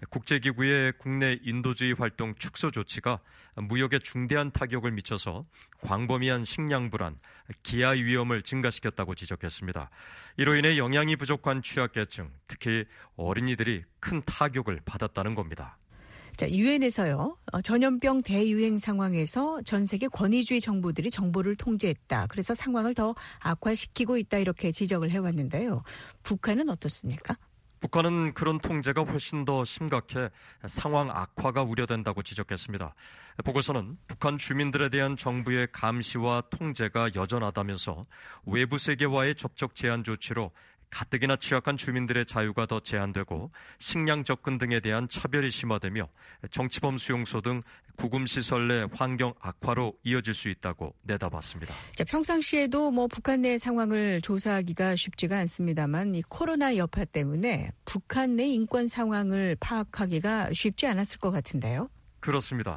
국제기구의 국내 인도주의 활동 축소 조치가 무역에 중대한 타격을 미쳐서 광범위한 식량 불안, 기아 위험을 증가시켰다고 지적했습니다. 이로 인해 영양이 부족한 취약계층, 특히 어린이들이 큰 타격을 받았다는 겁니다. 자, 유엔에서요. 전염병 대유행 상황에서 전 세계 권위주의 정부들이 정보를 통제했다. 그래서 상황을 더 악화시키고 있다. 이렇게 지적을 해왔는데요. 북한은 어떻습니까? 북한은 그런 통제가 훨씬 더 심각해 상황 악화가 우려된다고 지적했습니다. 보고서는 북한 주민들에 대한 정부의 감시와 통제가 여전하다면서 외부 세계와의 접촉 제한 조치로 가뜩이나 취약한 주민들의 자유가 더 제한되고 식량 접근 등에 대한 차별이 심화되며 정치범 수용소 등 구금시설 내 환경 악화로 이어질 수 있다고 내다봤습니다. 자, 평상시에도 뭐 북한 내 상황을 조사하기가 쉽지가 않습니다만 이 코로나 여파 때문에 북한 내 인권 상황을 파악하기가 쉽지 않았을 것 같은데요. 그렇습니다.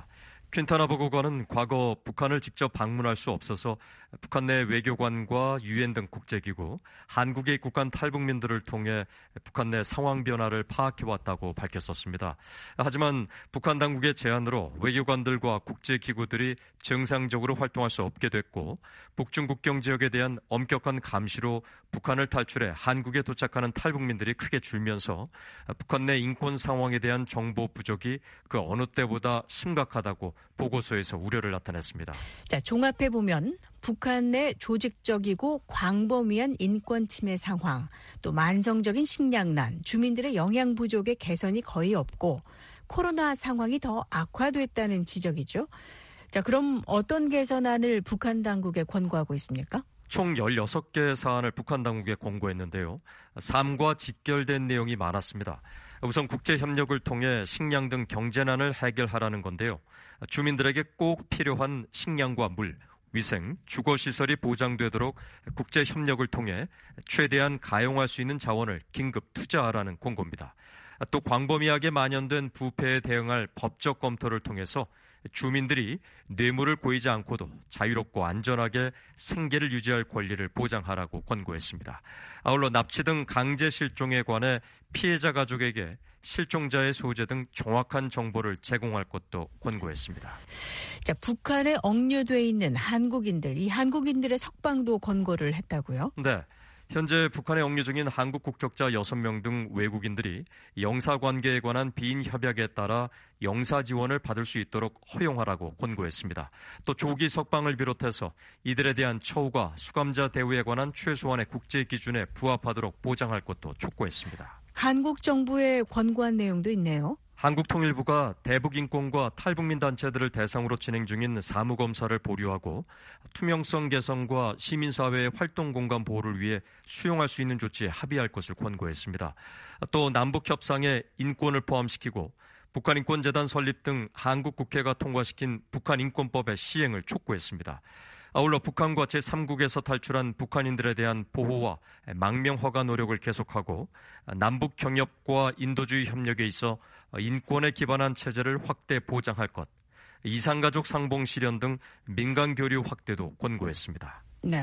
퀸타나 보고관은 과거 북한을 직접 방문할 수 없어서 북한 내 외교관과 유엔 등 국제기구, 한국에 입국한 탈북민들을 통해 북한 내 상황 변화를 파악해왔다고 밝혔었습니다. 하지만 북한 당국의 제안으로 외교관들과 국제기구들이 정상적으로 활동할 수 없게 됐고 북중 국경 지역에 대한 엄격한 감시로 북한을 탈출해 한국에 도착하는 탈북민들이 크게 줄면서 북한 내 인권 상황에 대한 정보 부족이 그 어느 때보다 심각하다고 보고서에서 우려를 나타냈습니다. 자, 종합해 보면 북한 내 조직적이고 광범위한 인권 침해 상황, 또 만성적인 식량난, 주민들의 영양 부족의 개선이 거의 없고 코로나 상황이 더 악화됐다는 지적이죠. 자, 그럼 어떤 개선안을 북한 당국에 권고하고 있습니까? 총 열여섯 개 사안을 북한 당국에 권고했는데요. 삶과 직결된 내용이 많았습니다. 우선 국제협력을 통해 식량 등 경제난을 해결하라는 건데요. 주민들에게 꼭 필요한 식량과 물, 위생, 주거시설이 보장되도록 국제협력을 통해 최대한 가용할 수 있는 자원을 긴급 투자하라는 권고입니다. 또 광범위하게 만연된 부패에 대응할 법적 검토를 통해서 주민들이 뇌물을 고이지 않고도 자유롭고 안전하게 생계를 유지할 권리를 보장하라고 권고했습니다. 아울러 납치 등 강제 실종에 관해 피해자 가족에게 실종자의 소재 등 정확한 정보를 제공할 것도 권고했습니다. 자, 북한에 억류돼 있는 한국인들, 이 한국인들의 석방도 권고를 했다고요? 네. 현재 북한에 억류 중인 한국 국적자 여섯 명 등 외국인들이 영사관계에 관한 비인 협약에 따라 영사 지원을 받을 수 있도록 허용하라고 권고했습니다. 또 조기 석방을 비롯해서 이들에 대한 처우가 수감자 대우에 관한 최소한의 국제 기준에 부합하도록 보장할 것도 촉구했습니다. 한국 정부의 권고한 내용도 있네요. 한국통일부가 대북인권과 탈북민 단체들을 대상으로 진행 중인 사무검사를 보류하고 투명성 개선과 시민사회의 활동 공간 보호를 위해 수용할 수 있는 조치에 합의할 것을 권고했습니다. 또 남북협상에 인권을 포함시키고 북한인권재단 설립 등 한국 국회가 통과시킨 북한인권법의 시행을 촉구했습니다. 아울러 북한과 제삼국에서 탈출한 북한인들에 대한 보호와 망명 허가 노력을 계속하고 남북 경협과 인도주의 협력에 있어 인권에 기반한 체제를 확대 보장할 것, 이산가족 상봉 실현 등 민간 교류 확대도 권고했습니다. 네,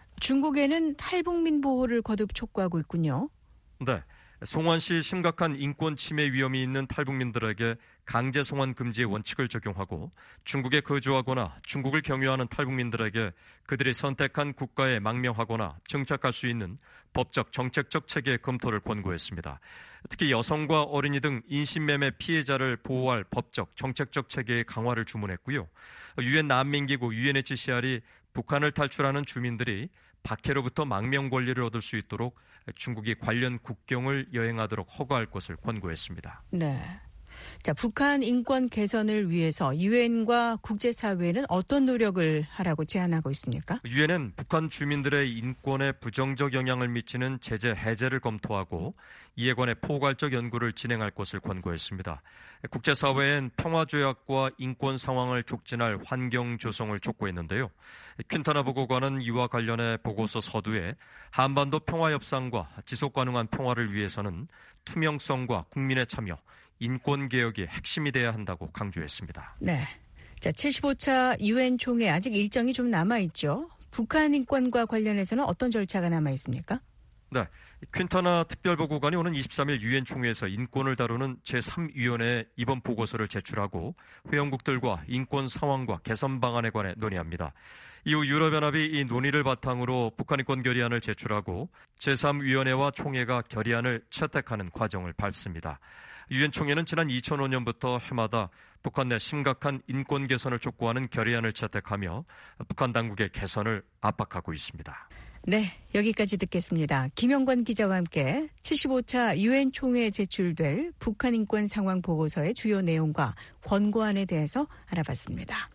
중국에는 탈북민 보호를 거듭 촉구하고 있군요. 네. 송환시 심각한 인권 침해 위험이 있는 탈북민들에게 강제 송환 금지의 원칙을 적용하고 중국에 거주하거나 중국을 경유하는 탈북민들에게 그들이 선택한 국가에 망명하거나 정착할 수 있는 법적, 정책적 체계의 검토를 권고했습니다. 특히 여성과 어린이 등 인신매매 피해자를 보호할 법적, 정책적 체계의 강화를 주문했고요. 유엔 난민기구 유엔에이치씨알이 북한을 탈출하는 주민들이 박해로부터 망명 권리를 얻을 수 있도록 중국이 관련 국경을 여행하도록 허가할 것을 권고했습니다. 네. 자, 북한 인권 개선을 위해서 유엔과 국제사회는 어떤 노력을 하라고 제안하고 있습니까? 유엔은 북한 주민들의 인권에 부정적 영향을 미치는 제재 해제를 검토하고 이에 관해 포괄적 연구를 진행할 것을 권고했습니다. 국제사회엔 평화조약과 인권 상황을 촉진할 환경 조성을 촉구했는데요. 퀸타나 보고관은 이와 관련해 보고서 서두에 한반도 평화협상과 지속가능한 평화를 위해서는 투명성과 국민의 참여, 인권개혁이 핵심이 돼야 한다고 강조했습니다. 네. 자, 칠십오 차 유엔 총회 아직 일정이 좀 남아있죠. 북한 인권과 관련해서는 어떤 절차가 남아있습니까? 네. 퀸타나 특별보고관이 오는 이십삼 일 유엔 총회에서 인권을 다루는 제삼 위원회에 이번 보고서를 제출하고 회원국들과 인권 상황과 개선 방안에 관해 논의합니다. 이후 유럽연합이 이 논의를 바탕으로 북한 인권 결의안을 제출하고 제삼 위원회와 총회가 결의안을 채택하는 과정을 밟습니다. 유엔 총회는 지난 이천오 년부터 해마다 북한 내 심각한 인권 개선을 촉구하는 결의안을 채택하며 북한 당국의 개선을 압박하고 있습니다. 네, 여기까지 듣겠습니다. 김영관 기자와 함께 칠십오 차 유엔 총회에 제출될 북한 인권 상황 보고서의 주요 내용과 권고안에 대해서 알아봤습니다.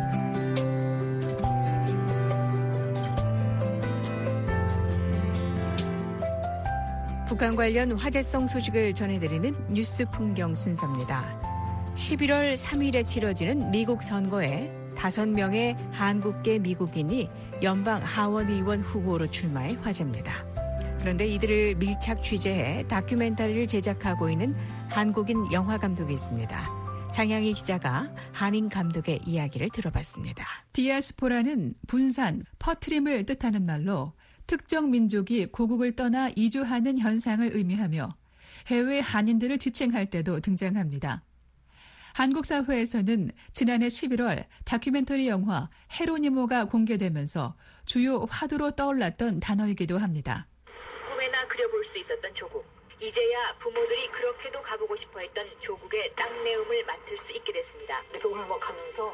북한 관련 화제성 소식을 전해드리는 뉴스 풍경 순서입니다. 십일월 삼 일에 치러지는 미국 선거에 다섯 명의 한국계 미국인이 연방 하원의원 후보로 출마해 화제입니다. 그런데 이들을 밀착 취재해 다큐멘터리를 제작하고 있는 한국인 영화감독이 있습니다. 장양희 기자가 한인 감독의 이야기를 들어봤습니다. 디아스포라는 분산, 퍼트림을 뜻하는 말로 특정 민족이 고국을 떠나 이주하는 현상을 의미하며 해외 한인들을 지칭할 때도 등장합니다. 한국 사회에서는 지난해 십일월 다큐멘터리 영화 헤로니모가 공개되면서 주요 화두로 떠올랐던 단어이기도 합니다. 꿈에나 그려볼 수 있었던 조국. 이제야 부모들이 그렇게도 가보고 싶어 했던 조국의 땅내음을 맡을 수 있게 됐습니다. 이렇게 오늘 막 가면서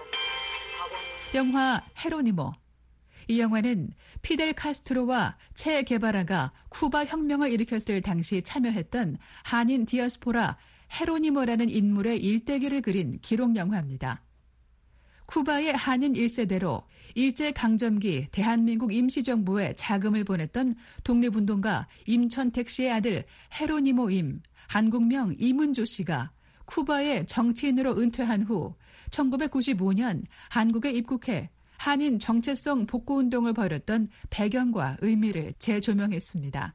영화 헤로니모. 이 영화는 피델 카스트로와 체 게바라가 쿠바 혁명을 일으켰을 당시 참여했던 한인 디아스포라 헤로니모라는 인물의 일대기를 그린 기록 영화입니다. 쿠바의 한인 일 세대로 일제강점기 대한민국 임시정부에 자금을 보냈던 독립운동가 임천택 씨의 아들 헤로니모 임, 한국명 이문조 씨가 쿠바의 정치인으로 은퇴한 후 천구백구십오 년 한국에 입국해 한인 정체성 복구운동을 벌였던 배경과 의미를 재조명했습니다.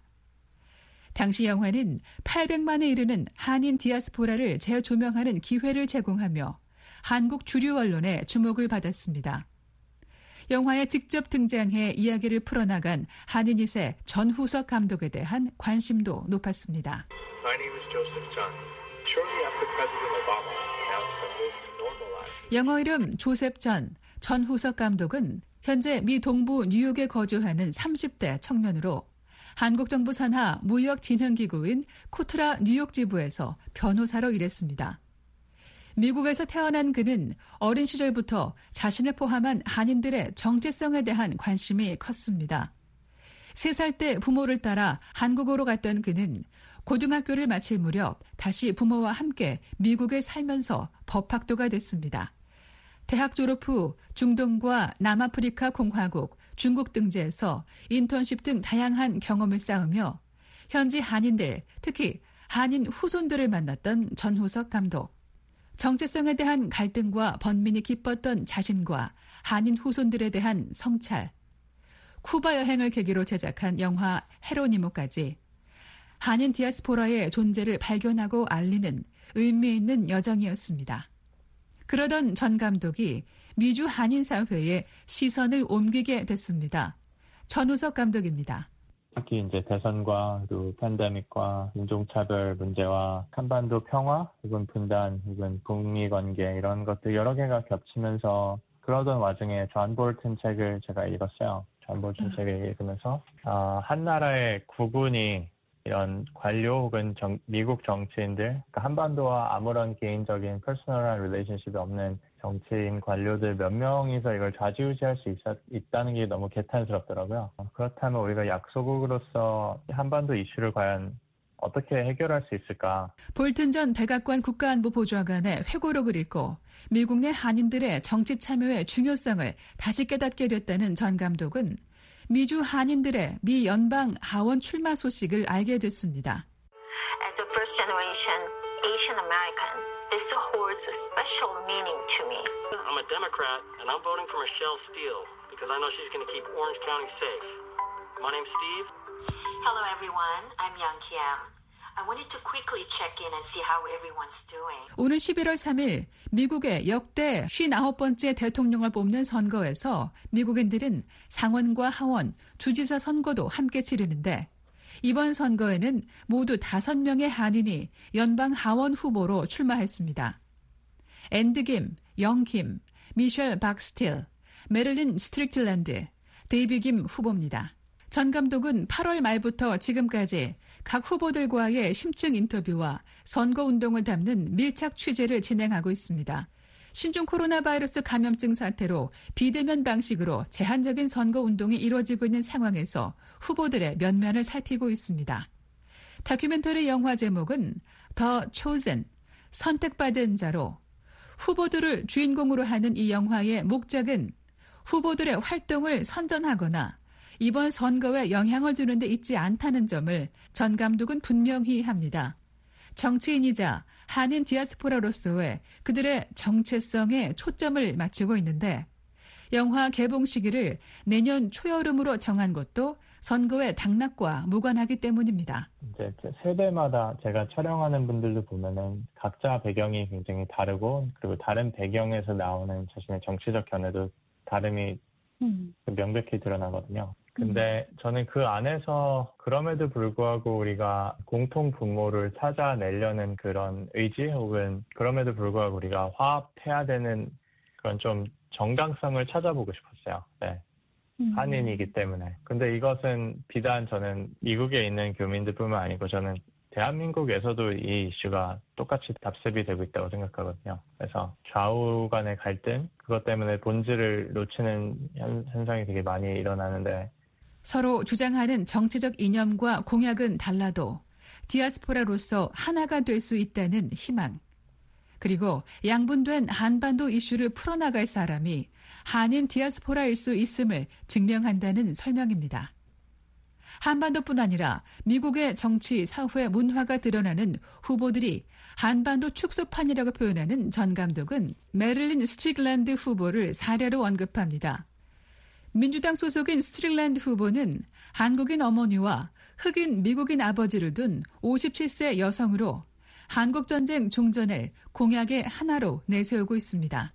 당시 영화는 팔백만에 이르는 한인 디아스포라를 재조명하는 기회를 제공하며 한국 주류 언론의 주목을 받았습니다. 영화에 직접 등장해 이야기를 풀어나간 한인 이 세 전후석 감독에 대한 관심도 높았습니다. My name is Joseph Chun. Shortly after President Obama announced a move to normalize. 영어 이름 조셉 전, 전후석 감독은 현재 미 동부 뉴욕에 거주하는 삼십 대 청년으로 한국 정부 산하 무역진흥기구인 코트라 뉴욕 지부에서 변호사로 일했습니다. 미국에서 태어난 그는 어린 시절부터 자신을 포함한 한인들의 정체성에 대한 관심이 컸습니다. 세 살 때 부모를 따라 한국으로 갔던 그는 고등학교를 마칠 무렵 다시 부모와 함께 미국에 살면서 법학도가 됐습니다. 대학 졸업 후 중동과 남아프리카 공화국, 중국 등지에서 인턴십 등 다양한 경험을 쌓으며 현지 한인들, 특히 한인 후손들을 만났던 전후석 감독. 정체성에 대한 갈등과 번민이 깊었던 자신과 한인 후손들에 대한 성찰. 쿠바 여행을 계기로 제작한 영화 헤로니모까지 한인 디아스포라의 존재를 발견하고 알리는 의미 있는 여정이었습니다. 그러던 전 감독이 미주 한인 사회에 시선을 옮기게 됐습니다. 전후석 감독입니다. 특히 이제 대선과 또 팬데믹과 인종차별 문제와 한반도 평화 혹은 분단 혹은 북미 관계 이런 것들 여러 개가 겹치면서 그러던 와중에 존 볼튼 책을 제가 읽었어요. 존 볼튼 책을 읽으면서 어, 한 나라의 국군이 이런 관료 혹은 정, 미국 정치인들, 그러니까 한반도와 아무런 개인적인 퍼스널한 릴레이션십이 없는 정치인 관료들 몇 명이서 이걸 좌지우지할 수 있었, 있다는 게 너무 개탄스럽더라고요. 그렇다면 우리가 약소국으로서 한반도 이슈를 과연 어떻게 해결할 수 있을까? 볼튼 전 백악관 국가안보 보좌관의 회고록을 읽고 미국 내 한인들의 정치 참여의 중요성을 다시 깨닫게 됐다는 전 감독은 미주 한인들의 미 연방 하원 출마 소식을 알게 됐습니다. As a first generation Asian American, this holds a special meaning to me. I'm a Democrat and I'm voting for Michelle Steele because I know she's going to keep Orange County safe. My name's Steve. Hello everyone, I'm Yang Kiam. I wanted to quickly check in and see how everyone's doing. 오는 십일월 삼일 미국의 역대 오십구 번째 대통령을 뽑는 선거에서 미국인들은 상원과 하원, 주지사 선거도 함께 치르는데 이번 선거에는 모두 다섯 명의 한인이 연방 하원 후보로 출마했습니다. 앤드 김, 영 김, 미셸 박스틸, 메릴린 스트릭틀랜드, 데이비 김 후보입니다. 전 감독은 팔월 말부터 지금까지 각 후보들과의 심층 인터뷰와 선거운동을 담는 밀착 취재를 진행하고 있습니다. 신종 코로나 바이러스 감염증 사태로 비대면 방식으로 제한적인 선거운동이 이루어지고 있는 상황에서 후보들의 면면을 살피고 있습니다. 다큐멘터리 영화 제목은 The Chosen, 선택받은 자로 후보들을 주인공으로 하는 이 영화의 목적은 후보들의 활동을 선전하거나 이번 선거에 영향을 주는 데 있지 않다는 점을 전 감독은 분명히 합니다. 정치인이자 한인 디아스포라로서의 그들의 정체성에 초점을 맞추고 있는데 영화 개봉 시기를 내년 초여름으로 정한 것도 선거의 당락과 무관하기 때문입니다. 이제 세대마다 제가 촬영하는 분들도 보면은 각자 배경이 굉장히 다르고 그리고 다른 배경에서 나오는 자신의 정치적 견해도 다름이 음. 명백히 드러나거든요. 근데 음. 저는 그 안에서 그럼에도 불구하고 우리가 공통 분모를 찾아내려는 그런 의지 혹은 그럼에도 불구하고 우리가 화합해야 되는 그런 좀 정당성을 찾아보고 싶었어요. 네. 음. 한인이기 때문에. 근데 이것은 비단 저는 미국에 있는 교민들뿐만 아니고 저는 대한민국에서도 이 이슈가 똑같이 답습이 되고 있다고 생각하거든요. 그래서 좌우 간의 갈등, 그것 때문에 본질을 놓치는 현상이 되게 많이 일어나는데 서로 주장하는 정치적 이념과 공약은 달라도 디아스포라로서 하나가 될 수 있다는 희망. 그리고 양분된 한반도 이슈를 풀어나갈 사람이 한인 디아스포라일 수 있음을 증명한다는 설명입니다. 한반도뿐 아니라 미국의 정치, 사회, 문화가 드러나는 후보들이 한반도 축소판이라고 표현하는 전 감독은 메릴린 스트릭랜드 후보를 사례로 언급합니다. 민주당 소속인 스트릭랜드 후보는 한국인 어머니와 흑인 미국인 아버지를 둔 오십칠 세 여성으로 한국전쟁 종전을 공약의 하나로 내세우고 있습니다.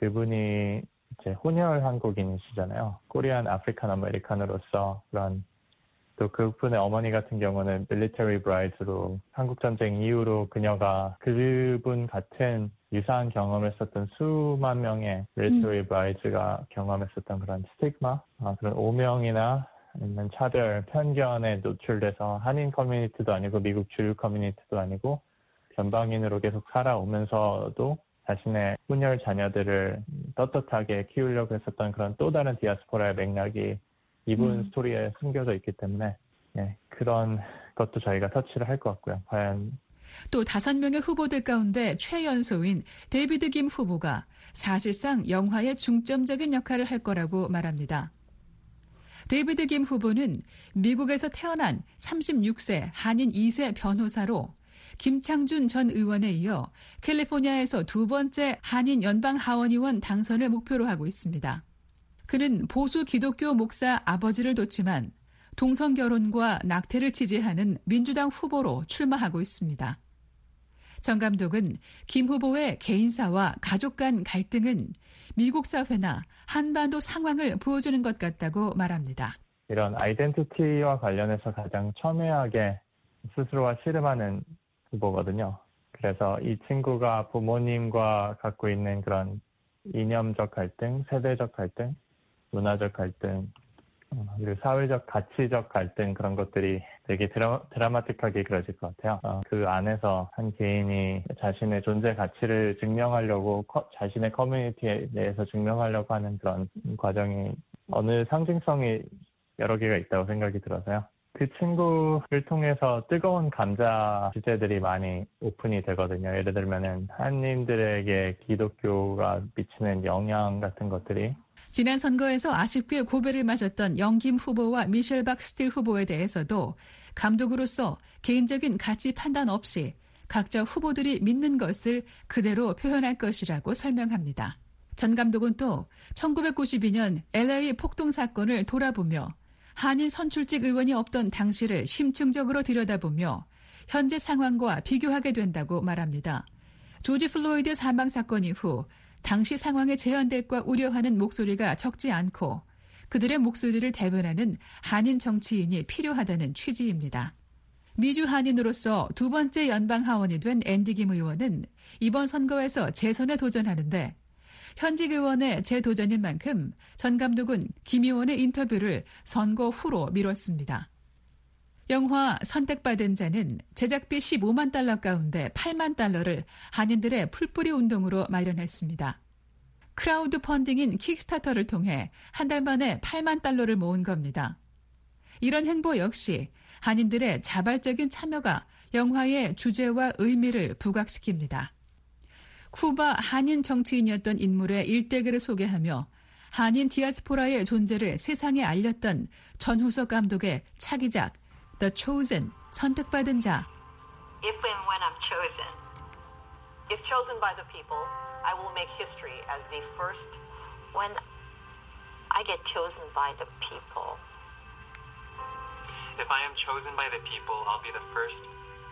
그분이 이제 혼혈 한국인이시잖아요. 코리안 아프리칸 아메리칸으로서 그런 또 그분의 어머니 같은 경우는 밀리터리 브라이드로 한국전쟁 이후로 그녀가 그분 같은 유사한 경험을 했었던 수만 명의 밀리터리 브라이드가 경험했었던 그런 스티그마, 그런 오명이나 아니면 차별, 편견에 노출돼서 한인 커뮤니티도 아니고 미국 주류 커뮤니티도 아니고 변방인으로 계속 살아오면서도 자신의 혼혈 자녀들을 떳떳하게 키우려고 했었던 그런 또 다른 디아스포라의 맥락이 이분 음. 스토리에 숨겨져 있기 때문에 네, 그런 것도 저희가 터치를 할 것 같고요. 과연 또 다섯 명의 후보들 가운데 최연소인 데이비드 김 후보가 사실상 영화의 중점적인 역할을 할 거라고 말합니다. 데이비드 김 후보는 미국에서 태어난 삼십육 세 한인 이 세 변호사로 김창준 전 의원에 이어 캘리포니아에서 두 번째 한인 연방 하원의원 당선을 목표로 하고 있습니다. 그는 보수 기독교 목사 아버지를 뒀지만 동성 결혼과 낙태를 지지하는 민주당 후보로 출마하고 있습니다. 정 감독은 김 후보의 개인사와 가족 간 갈등은 미국 사회나 한반도 상황을 보여주는 것 같다고 말합니다. 이런 아이덴티티와 관련해서 가장 첨예하게 스스로와 씨름하는 후보거든요. 그래서 이 친구가 부모님과 갖고 있는 그런 이념적 갈등, 세대적 갈등, 문화적 갈등, 그리고 사회적 가치적 갈등 그런 것들이 되게 드라, 드라마틱하게 그려질 것 같아요. 어, 그 안에서 한 개인이 자신의 존재 가치를 증명하려고 커, 자신의 커뮤니티에 대해서 증명하려고 하는 그런 과정이 어느 상징성이 여러 개가 있다고 생각이 들어서요. 그 친구를 통해서 뜨거운 감자 주제들이 많이 오픈이 되거든요. 예를 들면은 한인들에게 기독교가 미치는 영향 같은 것들이 지난 선거에서 아쉽게 고배를 마셨던 영김 후보와 미셸 박스틸 후보에 대해서도 감독으로서 개인적인 가치 판단 없이 각자 후보들이 믿는 것을 그대로 표현할 것이라고 설명합니다. 전 감독은 또 천구백구십이 년 엘에이 폭동 사건을 돌아보며 한인 선출직 의원이 없던 당시를 심층적으로 들여다보며 현재 상황과 비교하게 된다고 말합니다. 조지 플로이드 사망 사건 이후 당시 상황에 재현될까 우려하는 목소리가 적지 않고 그들의 목소리를 대변하는 한인 정치인이 필요하다는 취지입니다. 미주 한인으로서 두 번째 연방 하원이 된 앤디 김 의원은 이번 선거에서 재선에 도전하는데 현직 의원의 재도전인 만큼 전 감독은 김 의원의 인터뷰를 선거 후로 미뤘습니다. 영화 선택받은 자는 제작비 십오만 달러 가운데 팔만 달러를 한인들의 풀뿌리 운동으로 마련했습니다. 크라우드 펀딩인 킥스타터를 통해 한 달 만에 팔만 달러를 모은 겁니다. 이런 행보 역시 한인들의 자발적인 참여가 영화의 주제와 의미를 부각시킵니다. 쿠바 한인 정치인이었던 인물의 일대기를 소개하며 한인 디아스포라의 존재를 세상에 알렸던 전후석 감독의 차기작 The Chosen, 선택받은 자. If and when I'm chosen, if chosen by the people, I will make history as the first. When I get chosen by the people, If I am chosen by the people, I'll be the first.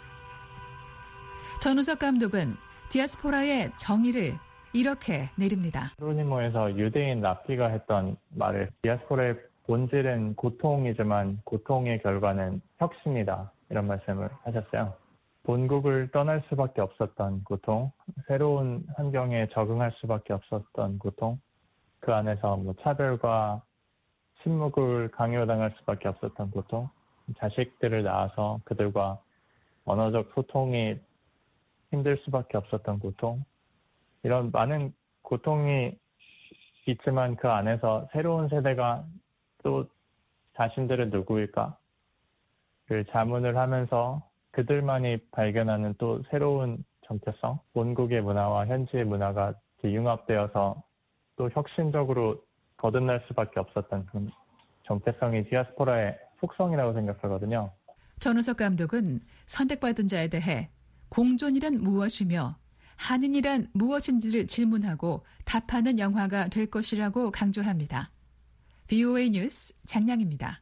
전우석 감독은 디아스포라의 정의를 이렇게 내립니다. 히로니모에서 유대인 라피가 했던 말을 디아스포라의 본질은 고통이지만 고통의 결과는 혁신이다. 이런 말씀을 하셨어요. 본국을 떠날 수밖에 없었던 고통, 새로운 환경에 적응할 수밖에 없었던 고통, 그 안에서 뭐 차별과 침묵을 강요당할 수밖에 없었던 고통, 자식들을 낳아서 그들과 언어적 소통이 힘들 수밖에 없었던 고통, 이런 많은 고통이 있지만 그 안에서 새로운 세대가 또 자신들은 누구일까? 그 자문을 하면서 그들만이 발견하는 또 새로운 정체성, 본국의 문화와 현지의 문화가 융합되어서 또 혁신적으로 거듭날 수밖에 없었던 그런 정체성이 디아스포라의 속성이라고 생각하거든요. 전우석 감독은 선택받은 자에 대해 공존이란 무엇이며 한인이란 무엇인지를 질문하고 답하는 영화가 될 것이라고 강조합니다. 브이오에이 뉴스 장량입니다.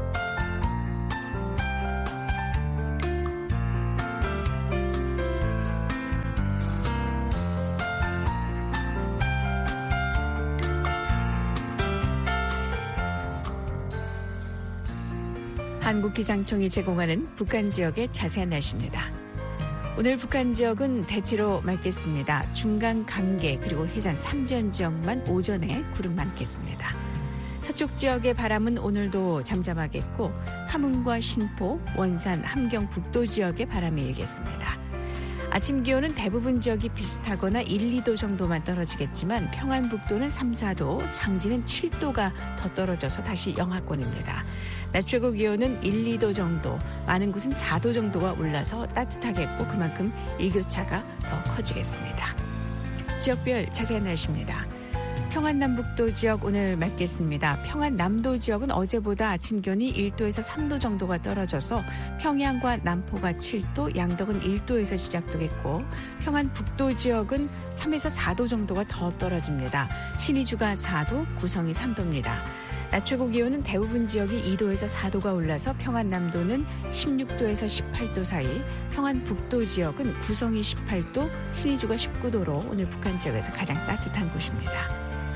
한국기상청이 제공하는 북한 지역의 자세한 날씨입니다. 오늘 북한 지역은 대체로 맑겠습니다. 중간 강계 그리고 해상 삼지연 지역만 오전에 구름 많겠습니다. 서쪽 지역의 바람은 오늘도 잠잠하겠고 함흥과 신포, 원산, 함경 북도 지역의 바람이 일겠습니다. 아침 기온은 대부분 지역이 비슷하거나 일, 이 도 정도만 떨어지겠지만 평안북도는 삼, 사 도, 장지는 칠 도가 더 떨어져서 다시 영하권입니다. 낮 최고 기온은 일, 이 도 정도, 많은 곳은 사 도 정도가 올라서 따뜻하겠고 그만큼 일교차가 더 커지겠습니다. 지역별 자세한 날씨입니다. 평안남북도 지역 오늘 맑겠습니다. 평안남도 지역은 어제보다 아침 기온이 일 도에서 삼 도 정도가 떨어져서 평양과 남포가 칠 도, 양덕은 일 도에서 시작되겠고 평안북도 지역은 삼에서 사 도 정도가 더 떨어집니다. 신의주가 사 도, 구성이 삼 도입니다. 낮 최고 기온은 대부분 지역이 이 도에서 사 도가 올라서 평안남도는 십육 도에서 십팔 도 사이, 평안북도 지역은 구성이 십팔 도, 신의주가 십구 도로 오늘 북한 지역에서 가장 따뜻한 곳입니다.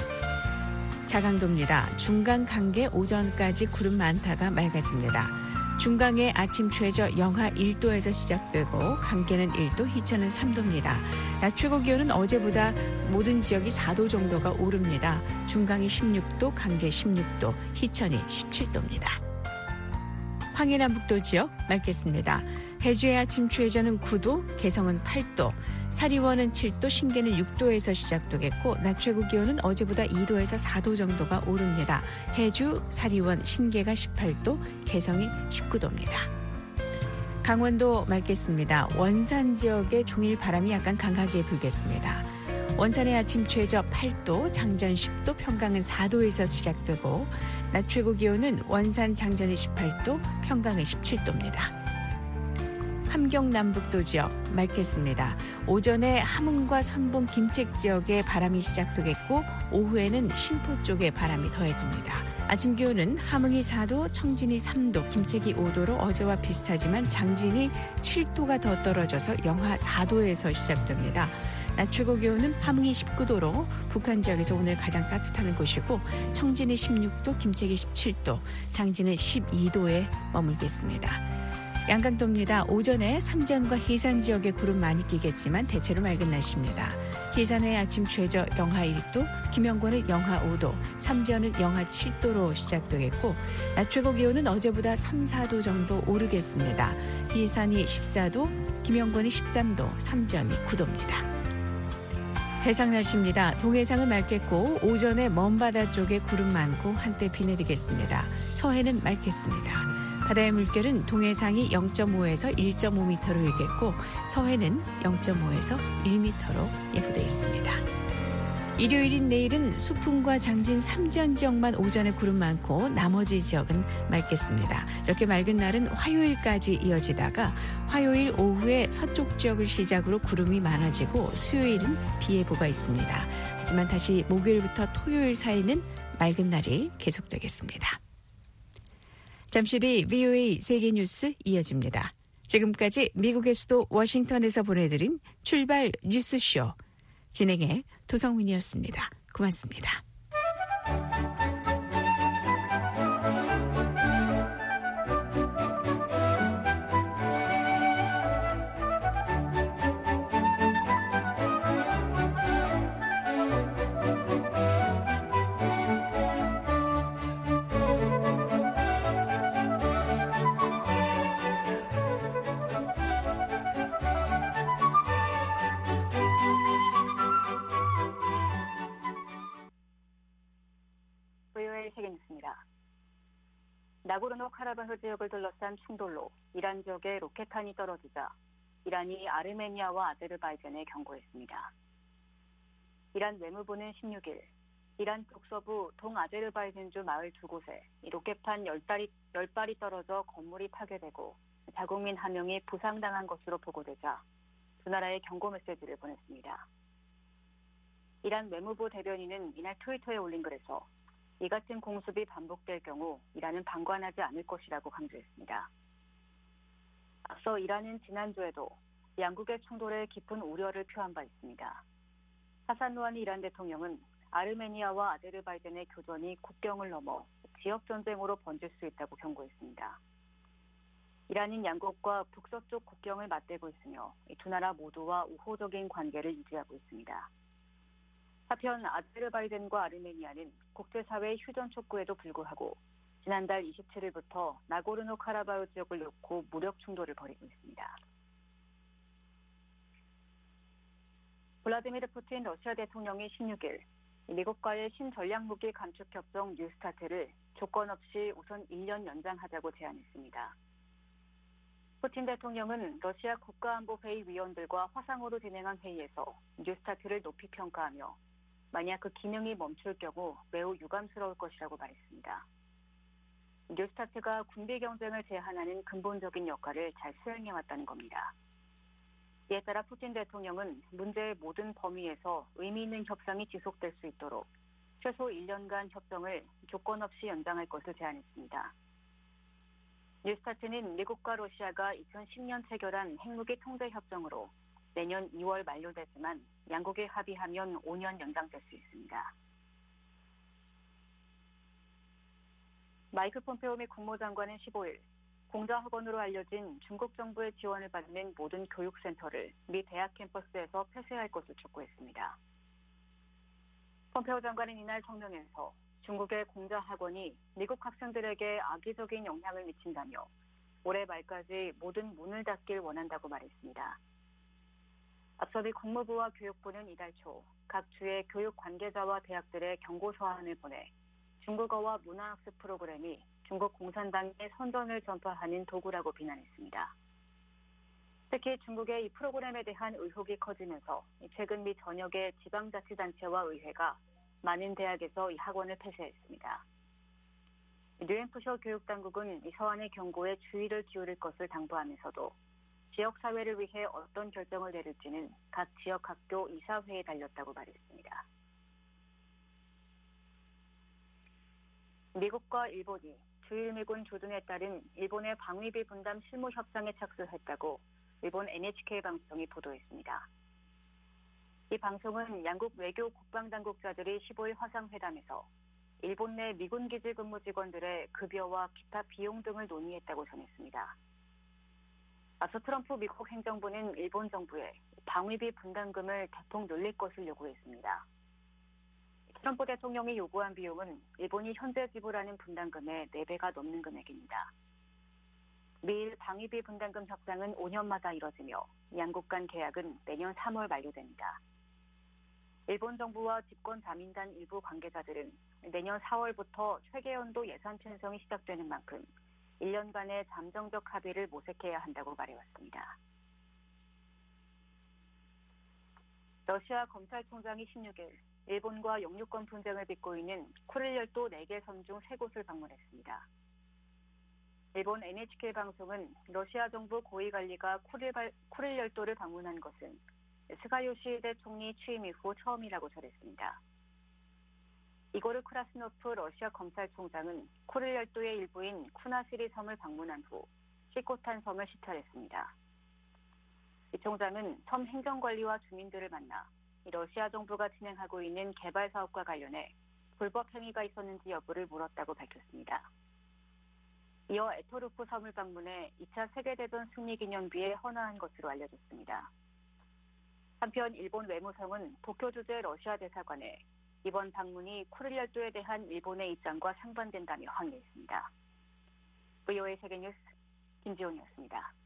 자강도입니다. 중강 강계 오전까지 구름 많다가 맑아집니다. 중강의 아침 최저 영하 일 도에서 시작되고 강계는 일 도, 희천은 삼 도입니다. 낮 최고 기온은 어제보다 모든 지역이 사 도 정도가 오릅니다. 중강이 십육 도, 강계 십육 도, 희천이 십칠 도입니다. 황해남북도 지역 맑겠습니다. 해주의 아침 최저는 구 도, 개성은 팔 도, 사리원은 칠 도, 신계는 육 도에서 시작되겠고 낮 최고 기온은 어제보다 이 도에서 사 도 정도가 오릅니다. 해주, 사리원, 신계가 십팔 도, 개성이 십구 도입니다. 강원도 맑겠습니다. 원산 지역의 종일 바람이 약간 강하게 불겠습니다. 원산의 아침 최저 팔 도, 장전 십 도, 평강은 사 도에서 시작되고 낮 최고 기온은 원산 장전이 십팔 도, 평강은 십칠 도입니다. 함경 남북도 지역 맑겠습니다. 오전에 함흥과 선봉 김책 지역에 바람이 시작되겠고 오후에는 신포 쪽에 바람이 더해집니다. 아침 기온은 함흥이 사 도, 청진이 삼 도, 김책이 오 도로 어제와 비슷하지만 장진이 칠 도가 더 떨어져서 영하 사 도에서 시작됩니다. 낮 최고 기온은 함흥이 십구 도로 북한 지역에서 오늘 가장 따뜻한 곳이고 청진이 십육 도, 김책이 십칠 도, 장진은 십이 도에 머물겠습니다. 양강도입니다. 오전에 삼전과 해산 지역에 구름 많이 끼겠지만 대체로 맑은 날씨입니다. 해산의 아침 최저 영하 일 도, 김영권은 영하 오 도, 삼전은 영하 칠 도로 시작되겠고 낮 최고 기온은 어제보다 삼, 사 도 정도 오르겠습니다. 해산이 십사 도, 김영권이 십삼 도, 삼전이 구 도입니다. 해상 날씨입니다. 동해상은 맑겠고 오전에 먼바다 쪽에 구름 많고 한때 비 내리겠습니다. 서해는 맑겠습니다. 바다의 물결은 동해상이 영 점 오에서 일 점 오 미터로 일겠고 서해는 영 점 오에서 일 미터로 예보되어 있습니다. 일요일인 내일은 수풍과 장진 삼지연 지역만 오전에 구름 많고 나머지 지역은 맑겠습니다. 이렇게 맑은 날은 화요일까지 이어지다가 화요일 오후에 서쪽 지역을 시작으로 구름이 많아지고 수요일은 비 예보가 있습니다. 하지만 다시 목요일부터 토요일 사이는 맑은 날이 계속되겠습니다. 잠시 뒤 브이오에이 세계뉴스 이어집니다. 지금까지 미국의 수도 워싱턴에서 보내드린 출발 뉴스쇼. 진행의 도성훈이었습니다. 고맙습니다. 세계뉴스입니다. 나고르노 카라바흐 지역을 둘러싼 충돌로 이란 지역에 로켓탄이 떨어지자 이란이 아르메니아와 아제르바이잔에 경고했습니다. 이란 외무부는 십육 일 이란 북서부 동아제르바이잔주 마을 두 곳에 로켓탄 열 발이, 열 발이 떨어져 건물이 파괴되고 자국민 한 명이 부상당한 것으로 보고되자 두 나라에 경고 메시지를 보냈습니다. 이란 외무부 대변인은 이날 트위터에 올린 글에서 이 같은 공습이 반복될 경우 이란은 방관하지 않을 것이라고 강조했습니다. 앞서 이란은 지난주에도 양국의 충돌에 깊은 우려를 표한 바 있습니다. 하산 루하니 이란 대통령은 아르메니아와 아제르바이잔의 교전이 국경을 넘어 지역 전쟁으로 번질 수 있다고 경고했습니다. 이란은 양국과 북서쪽 국경을 맞대고 있으며 이 두 나라 모두와 우호적인 관계를 유지하고 있습니다. 한편 아제르바이잔과 아르메니아는 국제사회의 휴전 촉구에도 불구하고 지난달 이십칠 일부터 나고르노 카라바흐 지역을 놓고 무력 충돌을 벌이고 있습니다. 블라디미르 푸틴 러시아 대통령이 십육 일 미국과의 신전략무기 감축협정 뉴스타트를 조건 없이 우선 일 년 연장하자고 제안했습니다. 푸틴 대통령은 러시아 국가안보회의 위원들과 화상으로 진행한 회의에서 뉴스타트를 높이 평가하며 만약 그 기능이 멈출 경우 매우 유감스러울 것이라고 말했습니다. 뉴스타트가 군비 경쟁을 제한하는 근본적인 역할을 잘 수행해왔다는 겁니다. 이에 따라 푸틴 대통령은 문제의 모든 범위에서 의미 있는 협상이 지속될 수 있도록 최소 일 년간 협정을 조건 없이 연장할 것을 제안했습니다. 뉴스타트는 미국과 러시아가 이천십 년 체결한 핵무기 통제 협정으로 내년 이월 만료되지만 양국이 합의하면 오 년 연장될 수 있습니다. 마이크 폼페오 미 국무장관은 십오 일 공자학원으로 알려진 중국 정부의 지원을 받는 모든 교육센터를 미 대학 캠퍼스에서 폐쇄할 것을 촉구했습니다. 폼페오 장관은 이날 성명에서 중국의 공자학원이 미국 학생들에게 악의적인 영향을 미친다며 올해 말까지 모든 문을 닫길 원한다고 말했습니다. 앞서 미 국무부와 교육부는 이달 초 각 주의 교육 관계자와 대학들의 경고 서한을 보내 중국어와 문화학습 프로그램이 중국 공산당의 선전을 전파하는 도구라고 비난했습니다. 특히 중국의 이 프로그램에 대한 의혹이 커지면서 최근 미 전역의 지방자치단체와 의회가 많은 대학에서 이 학원을 폐쇄했습니다. 뉴햄프셔 교육당국은 이 서한의 경고에 주의를 기울일 것을 당부하면서도 지역사회를 위해 어떤 결정을 내릴지는 각 지역학교 이사회에 달렸다고 말했습니다. 미국과 일본이 주일미군 조준에 따른 일본의 방위비 분담 실무 협상에 착수했다고 일본 엔에이치케이 방송이 보도했습니다. 이 방송은 양국 외교 국방당국자들이 십오 일 화상회담에서 일본 내 미군 기지 근무 직원들의 급여와 기타 비용 등을 논의했다고 전했습니다. 앞서 트럼프 미국 행정부는 일본 정부에 방위비 분담금을 대폭 늘릴 것을 요구했습니다. 트럼프 대통령이 요구한 비용은 일본이 현재 지불하는 분담금의 네 배가 넘는 금액입니다. 미일 방위비 분담금 협상은 오 년마다 이뤄지며 양국 간 계약은 내년 삼월 만료됩니다. 일본 정부와 집권 자민당 일부 관계자들은 내년 사월부터 최계연도 예산 편성이 시작되는 만큼 일 년간의 잠정적 합의를 모색해야 한다고 말해왔습니다. 러시아 검찰총장이 십육 일 일본과 영유권 분쟁을 빚고 있는 쿠릴 열도 네 개 섬 중 세 곳을 방문했습니다. 일본 엔에이치케이 방송은 러시아 정부 고위관리가 쿠릴, 쿠릴 열도를 방문한 것은 스가 요시히데 총리 취임 이후 처음이라고 전했습니다. 이곳 이고르 크라스노프 러시아 검찰총장은 쿠릴 열도의 일부인 쿠나시리 섬을 방문한 후 시코탄 섬을 시찰했습니다. 이 총장은 섬 행정관리와 주민들을 만나 러시아 정부가 진행하고 있는 개발 사업과 관련해 불법 행위가 있었는지 여부를 물었다고 밝혔습니다. 이어 에토르프 섬을 방문해 이 차 세계대전 승리기념비에 헌화한 것으로 알려졌습니다. 한편 일본 외무성은 도쿄 주재 러시아 대사관에 이번 방문이 쿠릴 열도에 대한 일본의 입장과 상반된다며 항의했습니다. 브이오에이 세계뉴스 김지훈이었습니다.